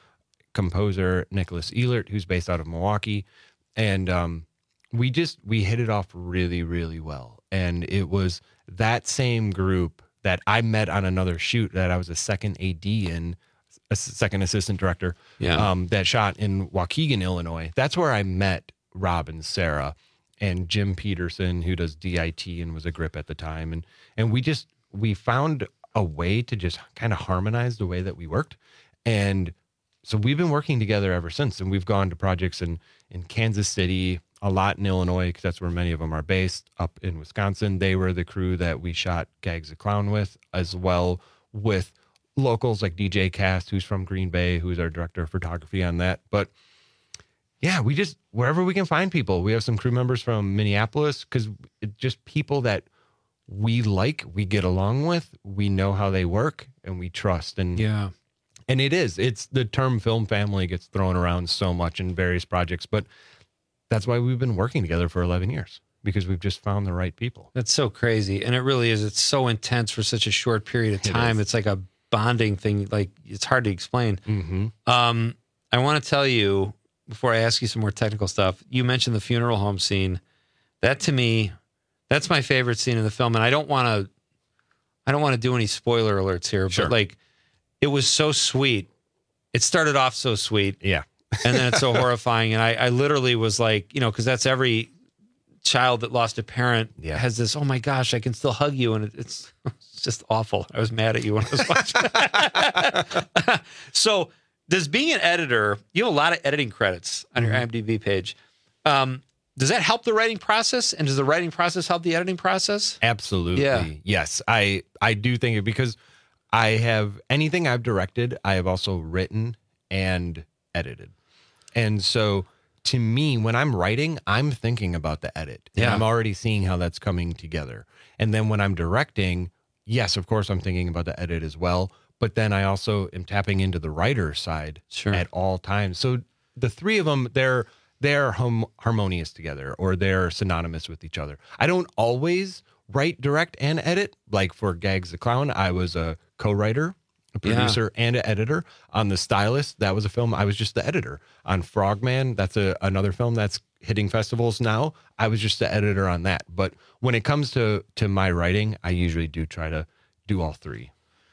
composer Nicholas Ehlert, who's based out of Milwaukee. And um, we just, we hit it off really, really well. And it was that same group that I met on another shoot that I was a second A D in, a second assistant director, Yeah. um, that shot in Waukegan, Illinois. That's where I met Rob and Sarah and Jim Peterson, who does D I T and was a grip at the time. And, and we just, we found a way to just kind of harmonize the way that we worked. And so we've been working together ever since. And we've gone to projects in, in Kansas City, a lot in Illinois, because that's where many of them are based. Up in Wisconsin, they were the crew that we shot Gags the Clown with, as well with locals like D J Cast, who's from Green Bay, who's our director of photography on that. But yeah, we just, wherever we can find people. We have some crew members from Minneapolis, because it's just people that we like, we get along with, we know how they work, and we trust. And yeah, and it is, it's the term film family gets thrown around so much in various projects, but that's why we've been working together for eleven years, because we've just found the right people. That's so crazy. And it really is. It's so intense for such a short period of time. It it's like a bonding thing. Like, it's hard to explain. Mm-hmm. Um, I want to tell you, before I ask you some more technical stuff, you mentioned the funeral home scene. That, to me, that's my favorite scene in the film. And I don't want to, I don't want to do any spoiler alerts here, Sure. but like, it was so sweet. It started off so sweet. Yeah. And then it's so horrifying. And I, I literally was like, you know, because that's every child that lost a parent Yeah. has this, oh my gosh, I can still hug you. And it, it's, it's just awful. I was mad at you when I was watching. So does being an editor, you have a lot of editing credits on your IMDb page. Um, does that help the writing process? And does the writing process help the editing process? Absolutely. Yeah. Yes. I, I do think it, because I have anything I've directed, I have also written and edited. And so to me, when I'm writing, I'm thinking about the edit. And Yeah. I'm already seeing how that's coming together. And then when I'm directing, yes, of course, I'm thinking about the edit as well. But then I also am tapping into the writer's side Sure. at all times. So the three of them, they're they're hum- harmonious together, or they're synonymous with each other. I don't always write, direct, and edit. Like for Gags the Clown, I was a co-writer, a Yeah. producer, and an editor. On The Stylist, that was a film, I was just the editor. On Frogman, that's a, another film that's hitting festivals now, I was just the editor on that. But when it comes to to my writing, I usually do try to do all three.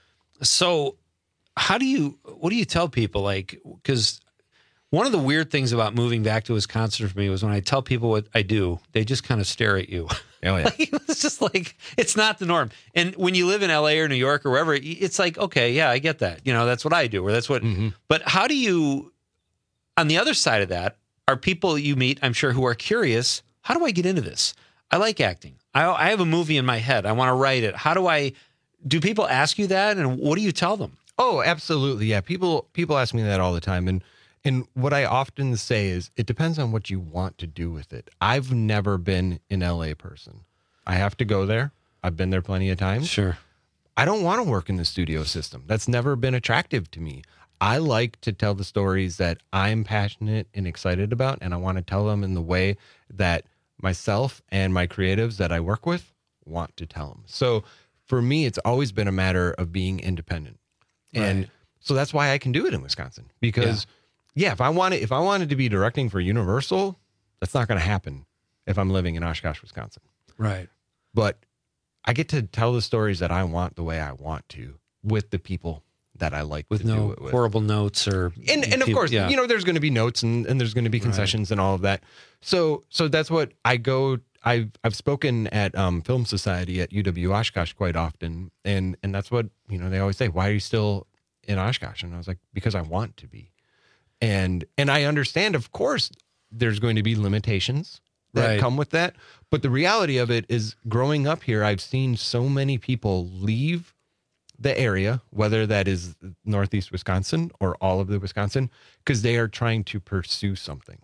So how do you, what do you tell people? Like, because one of the weird things about moving back to Wisconsin for me was when I tell people what I do, they just kind of stare at you. Oh, yeah. Like, it's just like, it's not the norm. And when you live in L A or New York or wherever, it's like, okay, yeah, I get that. You know, that's what I do, or that's what, Mm-hmm. but how do you, on the other side of that, are people you meet, I'm sure, who are curious, how do I get into this? I like acting. I, I have a movie in my head. I want to write it. How do I, do people ask you that? And what do you tell them? Oh, absolutely. Yeah. People, people ask me that all the time. And, and what I often say is it depends on what you want to do with it. I've never been an L A person. I have to go there. I've been there plenty of times. Sure. I don't want to work in the studio system. That's never been attractive to me. I like to tell the stories that I'm passionate and excited about, and I want to tell them in the way that myself and my creatives that I work with want to tell them. So for me, it's always been a matter of being independent. And Right. so that's why I can do it in Wisconsin, because yeah, if I wanted, if I wanted to be directing for Universal, that's not going to happen if I'm living in Oshkosh, Wisconsin. Right. But I get to tell the stories that I want the way I want to with the people that I like With to do no it with. horrible notes or, And and of people- course, yeah. you know, there's going to be notes and, and there's going to be concessions and all of that. So so that's what I go. I've I've spoken at um, Film Society at U W Oshkosh quite often, and and that's what, you know, they always say. Why are you still in Oshkosh? And I was like, because I want to be, and and I understand. Of course, there's going to be limitations that Right. come with that, but the reality of it is, growing up here, I've seen so many people leave the area, whether that is Northeast Wisconsin or all of the Wisconsin, because they are trying to pursue something.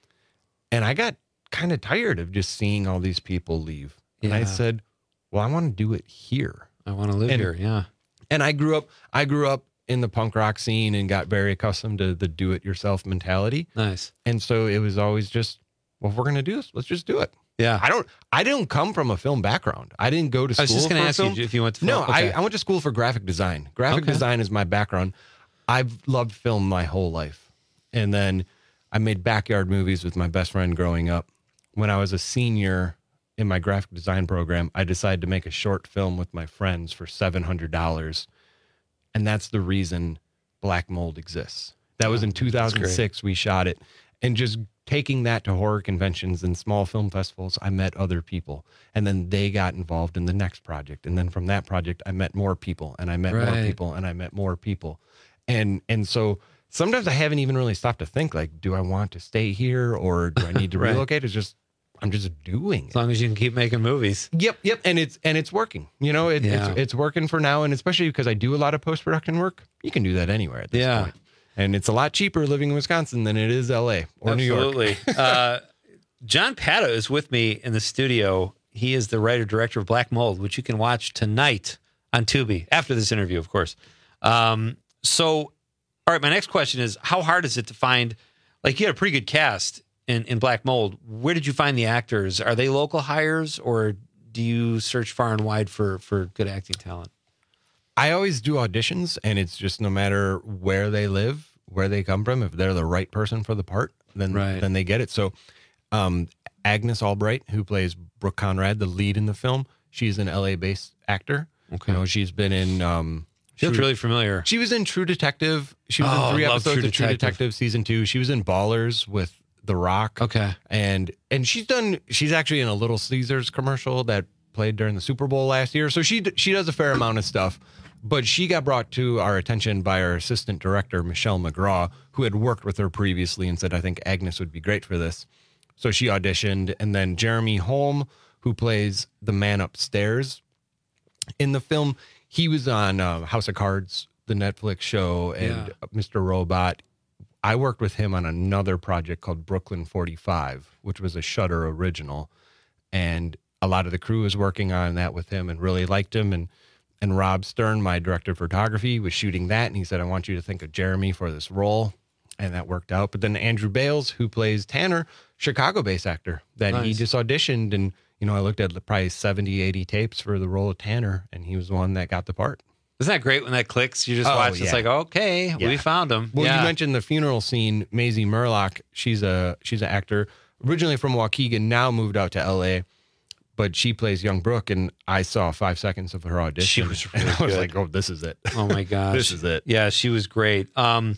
And I got kind of tired of just seeing all these people leave. And I Yeah. said, well, I want to do it here. I want to live And- here. Yeah. And I grew up, I grew up in the punk rock scene and got very accustomed to the do it yourself mentality. Nice. And so it was always just, well, if we're going to do this, let's just do it. Yeah. I don't, I didn't come from a film background. I didn't go to school. I was just going for to ask film. you if you went to No, film. Okay. I, I went to school for graphic design. Graphic Okay. design is my background. I've loved film my whole life. And then I made backyard movies with my best friend growing up. When I was a senior in my graphic design program, I decided to make a short film with my friends for seven hundred dollars. And that's the reason Black Mold exists. That was in two thousand six. We shot it. And just taking that to horror conventions and small film festivals, I met other people. And then they got involved in the next project. And then from that project, I met more people and I met more Right. people and I met more people. And and so sometimes I haven't even really stopped to think, like, do I want to stay here or do I need to Right. relocate? It's just, I'm just doing it. As long as you can keep making movies. Yep, yep, and it's and it's working. You know, it, Yeah. it's it's working for now, and especially because I do a lot of post production work. You can do that anywhere at this Yeah. point, and it's a lot cheaper living in Wisconsin than it is L A or New York. Absolutely. uh, John Pata is with me in the studio. He is the writer director of Black Mold, which you can watch tonight on Tubi after this interview, of course. Um, so, all right, my next question is: how hard is it to find? Like, you had a pretty good cast in, in Black Mold. Where did you find the actors? Are they local hires, or do you search far and wide for for good acting talent? I always do auditions, and it's just no matter where they live, where they come from, if they're the right person for the part, then Right. then they get it. So, um, Agnes Albright, who plays Brooke Conrad, the lead in the film, she's an L A-based actor. Okay. You know, she's been in. Um, She looks True- really familiar. She was in True Detective. She was Oh, in three I love episodes True of True Detective. Detective season two. She was in Ballers with The Rock. Okay. And and she's done. She's actually in a Little Caesars commercial that played during the Super Bowl last year. So she d- she does a fair amount of stuff. But she got brought to our attention by our assistant director, Michelle McGraw, who had worked with her previously and said, I think Agnes would be great for this. So she auditioned. And then Jeremy Holm, who plays the man upstairs in the film, he was on uh, House of Cards, the Netflix show, and Yeah. Mister Robot. I worked with him on another project called Brooklyn forty-five, which was a Shudder original. And a lot of the crew was working on that with him and really liked him. And and Rob Stern, my director of photography, was shooting that. And he said, I want you to think of Jeremy for this role. And that worked out. But then Andrew Bales, who plays Tanner, Chicago-based actor, that he Nice. just auditioned. And, you know, I looked at probably seventy, eighty tapes for the role of Tanner, and he was the one that got the part. Isn't that great when that clicks? You just Oh, watch. It's yeah. like, okay, Yeah. we found him. Well, yeah. you mentioned the funeral scene. Maisie Murlock, she's a she's an actor originally from Waukegan, now moved out to L A, but she plays young Brooke, and I saw five seconds of her audition. She was really and I was good. like, oh, this is it. Oh my gosh, This is it. Yeah, she was great. Um,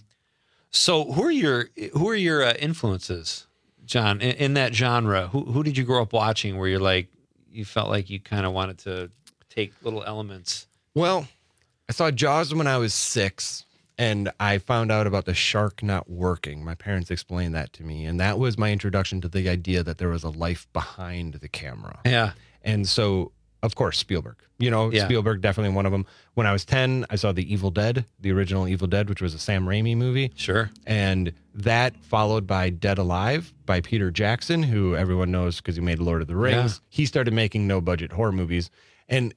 so who are your who are your uh, influences, John, in, in that genre? Who who did you grow up watching where you're like you felt like you kind of wanted to take little elements? Well, I saw Jaws when I was six, and I found out about the shark not working. My parents explained that to me, and that was my introduction to the idea that there was a life behind the camera. Yeah. And so, of course, Spielberg. You know, Yeah. Spielberg, definitely one of them. When I was ten, I saw The Evil Dead, the original Evil Dead, which was a Sam Raimi movie. Sure. And that followed by Dead Alive by Peter Jackson, who everyone knows because he made Lord of the Rings. Yeah. He started making no-budget horror movies. And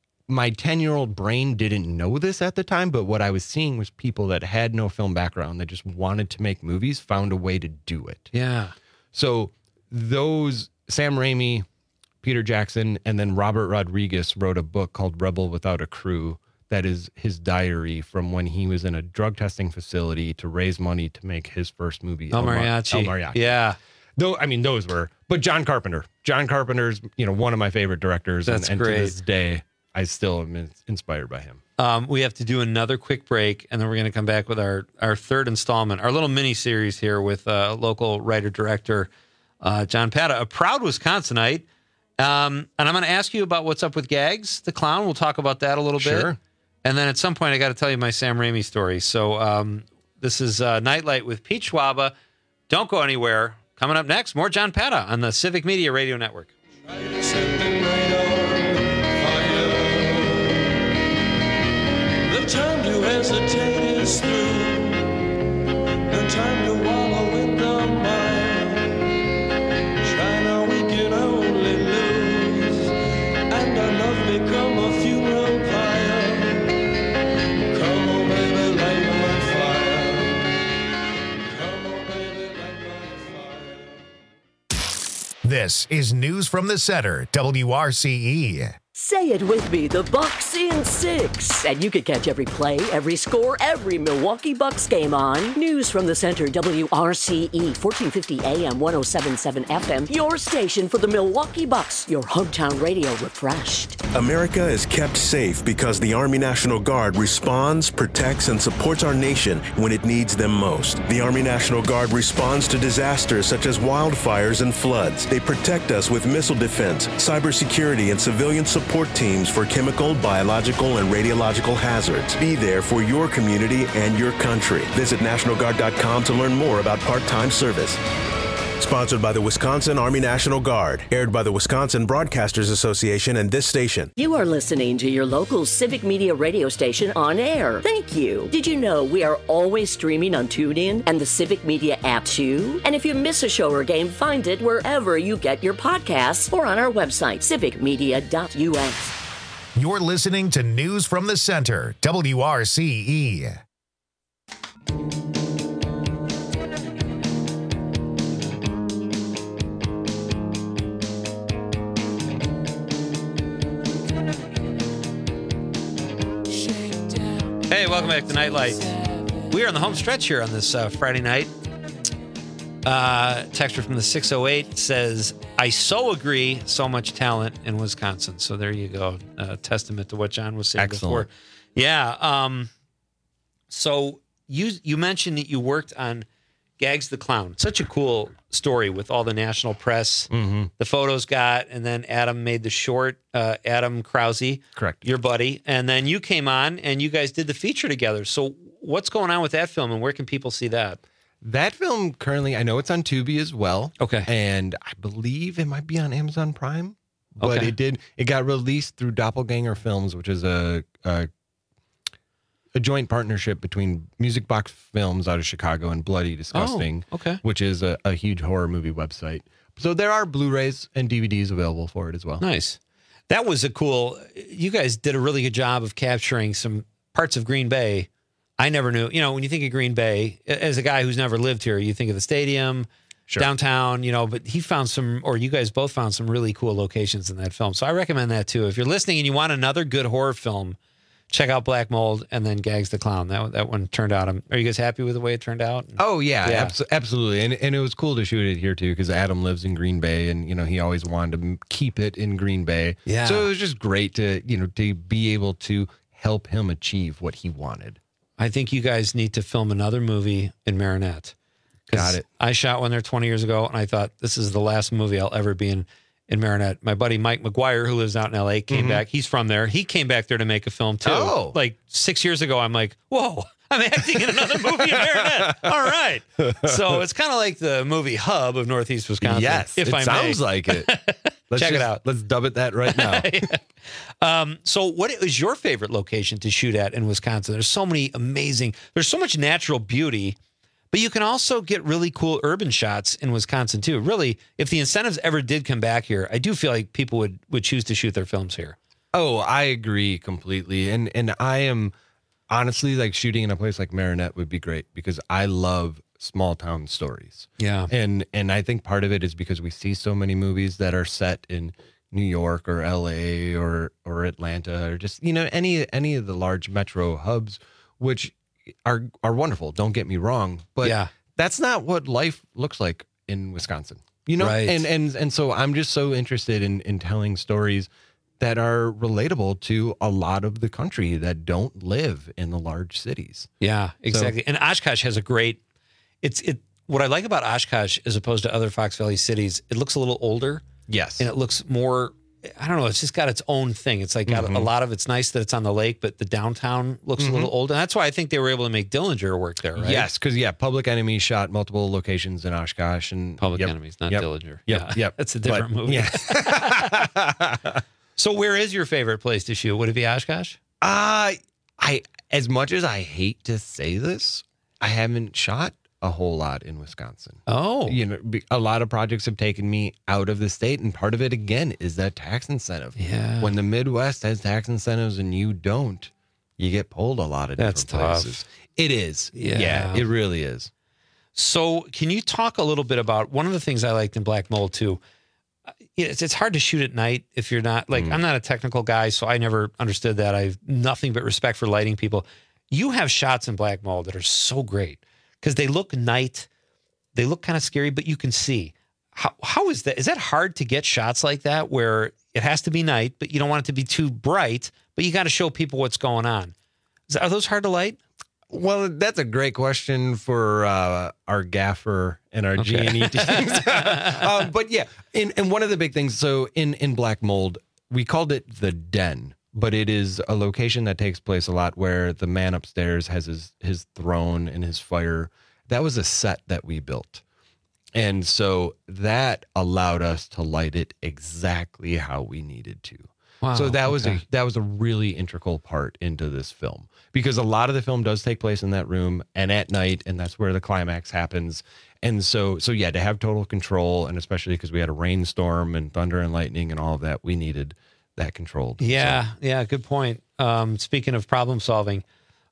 my ten-year-old brain didn't know this at the time, but what I was seeing was people that had no film background that just wanted to make movies found a way to do it. Yeah. So those, Sam Raimi, Peter Jackson, and then Robert Rodriguez wrote a book called Rebel Without a Crew that is his diary from when he was in a drug testing facility to raise money to make his first movie, El Mar- Mariachi. El Mariachi. Yeah. Though, I mean, those were, but John Carpenter. John Carpenter's, you know, one of my favorite directors. That's and, and great. to this day, I still am in- inspired by him. Um, we have to do another quick break, and then we're going to come back with our, our third installment, our little mini series here with uh, local writer director uh, John Pata, a proud Wisconsinite. Um, and I'm going to ask you about what's up with Gags, the clown. We'll talk about that a little bit. Sure. And then at some point, I got to tell you my Sam Raimi story. So um, this is uh, Nightlight with Pete Schwaba. Don't go anywhere. Coming up next, more John Pata on the Civic Media Radio Network. The time to hesitate is through. No time to wallow in the mire. Try now, we can only lose. And our love become a funeral pyre. Come on, baby, light my fire. Come on, baby, light my fire. This is News from the Center, W R C E. Say it with me, the Bucks in six. And you can catch every play, every score, every Milwaukee Bucks game on News from the Center, W R C E, fourteen fifty A M, one oh seven point seven F M, your station for the Milwaukee Bucks, your hometown radio refreshed. America is kept safe because the Army National Guard responds, protects, and supports our nation when it needs them most. The Army National Guard responds to disasters such as wildfires and floods. They protect us with missile defense, cybersecurity, and civilian support teams for chemical, biological, and radiological hazards. Be there for your community and your country. Visit National Guard dot com to learn more about part-time service. Sponsored by the Wisconsin Army National Guard. Aired by the Wisconsin Broadcasters Association and this station. You are listening to your local Civic Media radio station on air. Thank you. Did you know we are always streaming on TuneIn and the Civic Media app too? And if you miss a show or game, find it wherever you get your podcasts or on our website, civic media dot U S. You're listening to News from the Center, W R C E. Hey, welcome back to Nightlight. We are on the home stretch here on this uh, Friday night. Uh, texter from the six oh eight says, I so agree, so much talent in Wisconsin. So there you go. Uh, testament to what John was saying Excellent. before. Yeah. Um, so you you mentioned that you worked on Gags the Clown. Such a cool story with all the national press, mm-hmm. the photos got, and then Adam made the short, uh, Adam Krause. Correct. Your buddy. And then you came on and you guys did the feature together. So what's going on with that film and where can people see that? That film currently, I know it's on Tubi as well. Okay. And I believe it might be on Amazon Prime. But Okay. it did, it got released through Doppelganger Films, which is a, a a joint partnership between Music Box Films out of Chicago and Bloody Disgusting, Oh, okay. which is a, a huge horror movie website. So there are Blu-rays and D V Ds available for it as well. Nice. That was a cool, you guys did a really good job of capturing some parts of Green Bay. I never knew, you know, when you think of Green Bay, as a guy who's never lived here, you think of the stadium, Sure. downtown, you know, but he found some, or you guys both found some really cool locations in that film. So I recommend that too. If you're listening and you want another good horror film, check out Black Mold and then Gags the Clown. That that one turned out. Are you guys happy with the way it turned out? Oh yeah, Yeah. abso- absolutely. And and it was cool to shoot it here too because Adam lives in Green Bay and you know he always wanted to m- keep it in Green Bay. Yeah. So it was just great to you know to be able to help him achieve what he wanted. I think you guys need to film another movie in Marinette. 'Cause Got it. I shot one there twenty years ago, and I thought this is the last movie I'll ever be in in Marinette. My buddy Mike McGuire, who lives out in L A, came Mhm. back. He's from there. He came back there to make a film too. Oh. Like six years ago, I'm like, whoa, I'm acting in another movie in Marinette. All right. So it's kind of like the movie hub of Northeast Wisconsin. Yes, if it I sounds may. like it. Let's Check it just- out. Let's dub it that right now. Um, so what is your favorite location to shoot at in Wisconsin? There's so many amazing, there's so much natural beauty, but you can also get really cool urban shots in Wisconsin too. Really, if the incentives ever did come back here, I do feel like people would, would choose to shoot their films here. Oh, I agree completely. And and I am honestly like shooting in a place like Marinette would be great because I love small town stories. Yeah. And and I think part of it is because we see so many movies that are set in New York or L A or or Atlanta or just you know any any of the large metro hubs which are are wonderful, don't get me wrong, but Yeah. that's not what life looks like in Wisconsin. You know, Right. and and and so I'm just so interested in in telling stories that are relatable to a lot of the country that don't live in the large cities. Yeah, exactly. And Oshkosh has a great, it's it. What I like about Oshkosh as opposed to other Fox Valley cities, it looks a little older. Yes. And it looks more, I don't know, it's just got its own thing. It's like got Mhm. a lot of, it's nice that it's on the lake, but the downtown looks Mhm. a little older. And that's why I think they were able to make Dillinger work there, right? Yes, because yeah, Public Enemy shot multiple locations in Oshkosh and Public yep, Enemies, not yep, Dillinger. Yep, Yeah, yep. that's a different But, movie. Yeah. So where is your favorite place to shoot? Would it be Oshkosh? Uh, I as much as I hate to say this, I haven't shot a whole lot in Wisconsin. Oh, You know, be- a lot of projects have taken me out of the state, and part of it again is that tax incentive. Yeah. When the Midwest has tax incentives and you don't, you get pulled a lot of That's different tough. places. It is. Yeah. yeah, it really is. So can you talk a little bit about one of the things I liked in Black Mold too? it's, it's hard to shoot at night if you're not like, Mm. I'm not a technical guy, so I never understood that. I have nothing but respect for lighting people. You have shots in Black Mold that are so great because they look night. They look kind of scary, but you can see. How How is that? Is that hard to get shots like that where it has to be night, but you don't want it to be too bright, but you got to show people what's going on? Is, are those hard to light? Well, that's a great question for uh, our gaffer and our G and E teams. um, but yeah, and, and one of the big things, so in, in Black Mold, we called it the Den, but it is a location that takes place a lot where the man upstairs has his, his throne and his fire. That was a set that we built. And so that allowed us to light it exactly how we needed to. Wow, so that was okay. a that was a really integral part into this film because a lot of the film does take place in that room and at night, and that's where the climax happens. And so so yeah, to have total control, and especially because we had a rainstorm and thunder and lightning and all of that, we needed that controlled. Yeah, So- yeah, good point. Um, speaking of problem solving,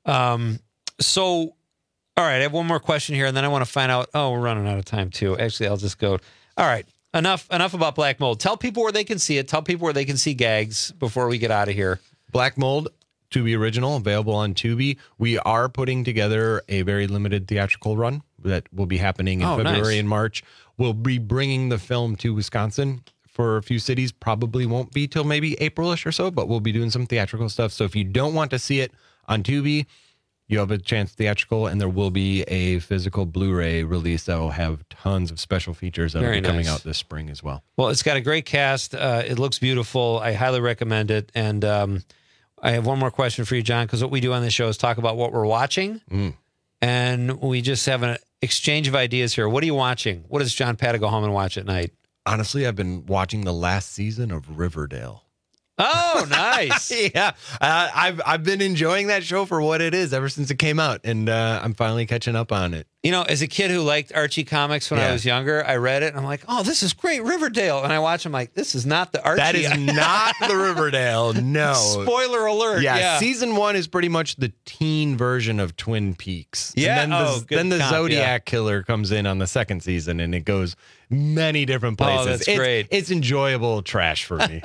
um, so all right, I have one more question here, and then I want to find out. Oh, we're running out of time too. Actually, I'll just go. All right, enough enough about Black Mold. Tell people where they can see it. Tell people where they can see Gags before we get out of here. Black Mold, Tubi original, available on Tubi. We are putting together a very limited theatrical run that will be happening in Oh, February nice. and March. We'll be bringing the film to Wisconsin for a few cities. Probably won't be till maybe April-ish or so, but we'll be doing some theatrical stuff. So if you don't want to see it on Tubi, you have a chance theatrical, and there will be a physical Blu-ray release that will have tons of special features that will Very be coming nice. out this spring as well. Well, it's got a great cast. Uh, it looks beautiful. I highly recommend it. And um, I have one more question for you, John, because what we do on this show is talk about what we're watching. Mm. And we just have an exchange of ideas here. What are you watching? What does John Pata go home and watch at night? Honestly, I've been watching the last season of Riverdale. Oh, nice. yeah, uh, I've I've been enjoying that show for what it is ever since it came out, and uh, I'm finally catching up on it. You know, as a kid who liked Archie comics when I Yeah. was younger, I read it and I'm like, oh, this is great, Riverdale. And I watch them like, this is not the Archie. That is not the Riverdale. No. Spoiler alert. Yeah, Yeah. season one is pretty much the teen version of Twin Peaks. Yeah, And then the, oh, good then the comp, Zodiac yeah. Killer comes in on the second season, and it goes many different Oh, places. that's it's, great. It's enjoyable trash for me.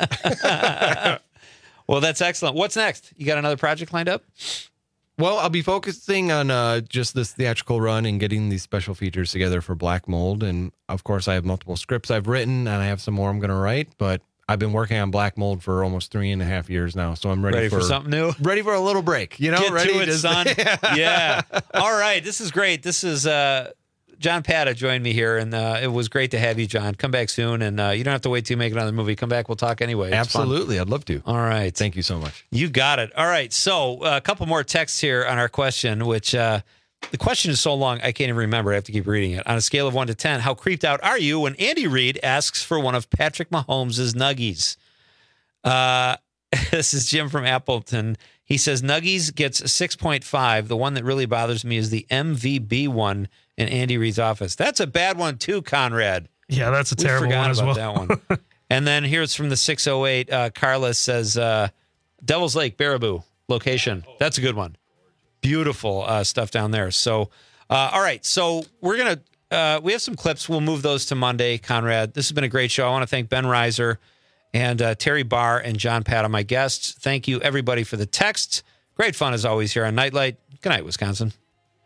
Well, that's excellent. What's next? You got another project lined up? Well, I'll be focusing on uh, just this theatrical run and getting these special features together for Black Mold. And of course, I have multiple scripts I've written, and I have some more I'm going to write. But I've been working on Black Mold for almost three and a half years now, so I'm ready, Ready for something new? Ready for a little break. You know, Get ready to it, just- son. Yeah. All right. This is great. This is uh, John Pata joined me here, and uh, it was great to have you, John. Come back soon, and uh, you don't have to wait till you make another movie. Come back. We'll talk anyway. It's fun. Absolutely, I'd love to. All right. Thank you so much. You got it. All right. So uh, a couple more texts here on our question, which uh, the question is so long, I can't even remember. I have to keep reading it. On a scale of one to ten, how creeped out are you when Andy Reid asks for one of Patrick Mahomes' nuggies? Uh, this is Jim from Appleton. He says Nuggies gets six point five. The one that really bothers me is the M V B one in Andy Reid's office. That's a bad one too, Conrad. Yeah, that's a We terrible forgot one as about well. that one. And then here's from the six oh eight. Uh, Carlos says, uh, Devil's Lake, Baraboo location. That's a good one. Beautiful uh, stuff down there. So, uh, all right. So we're going to, uh, we have some clips. We'll move those to Monday, Conrad. This has been a great show. I want to thank Ben Reiser and uh, Terry Barr and John Pata, my guests. Thank you, everybody, for the texts. Great fun, as always, here on Nightlight. Good night, Wisconsin.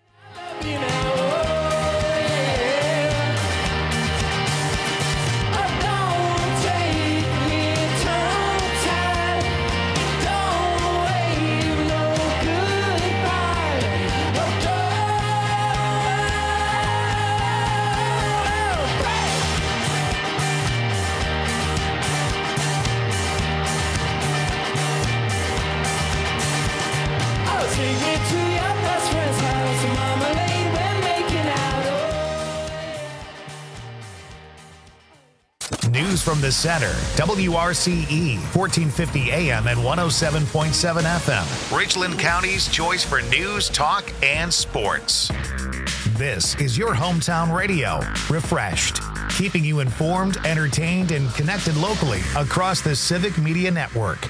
News from the center. W R C E, fourteen fifty A M and one oh seven point seven F M. Richland County's choice for news, talk, and sports. This is your hometown radio. Refreshed. Keeping you informed, entertained, and connected locally across the Civic Media Network.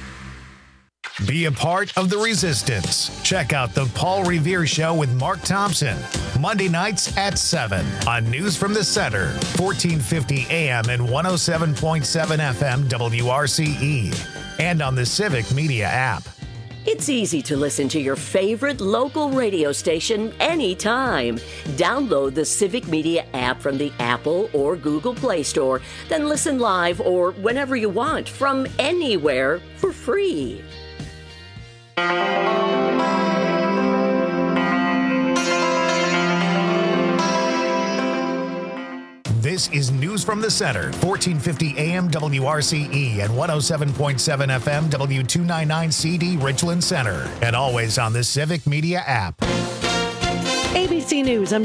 Be a part of the resistance. Check out the Paul Revere Show with Mark Thompson, Monday nights at seven on News from the Center, fourteen fifty A M and one oh seven point seven F M W R C E, and on the Civic Media app. It's easy to listen to your favorite local radio station anytime. Download the Civic Media app from the Apple or Google Play Store, then listen live or whenever you want from anywhere for free. This is News from the Center, fourteen fifty A M W R C E and one oh seven point seven F M W two ninety-nine C D Richland Center, and always on the Civic Media app. A B C News, I'm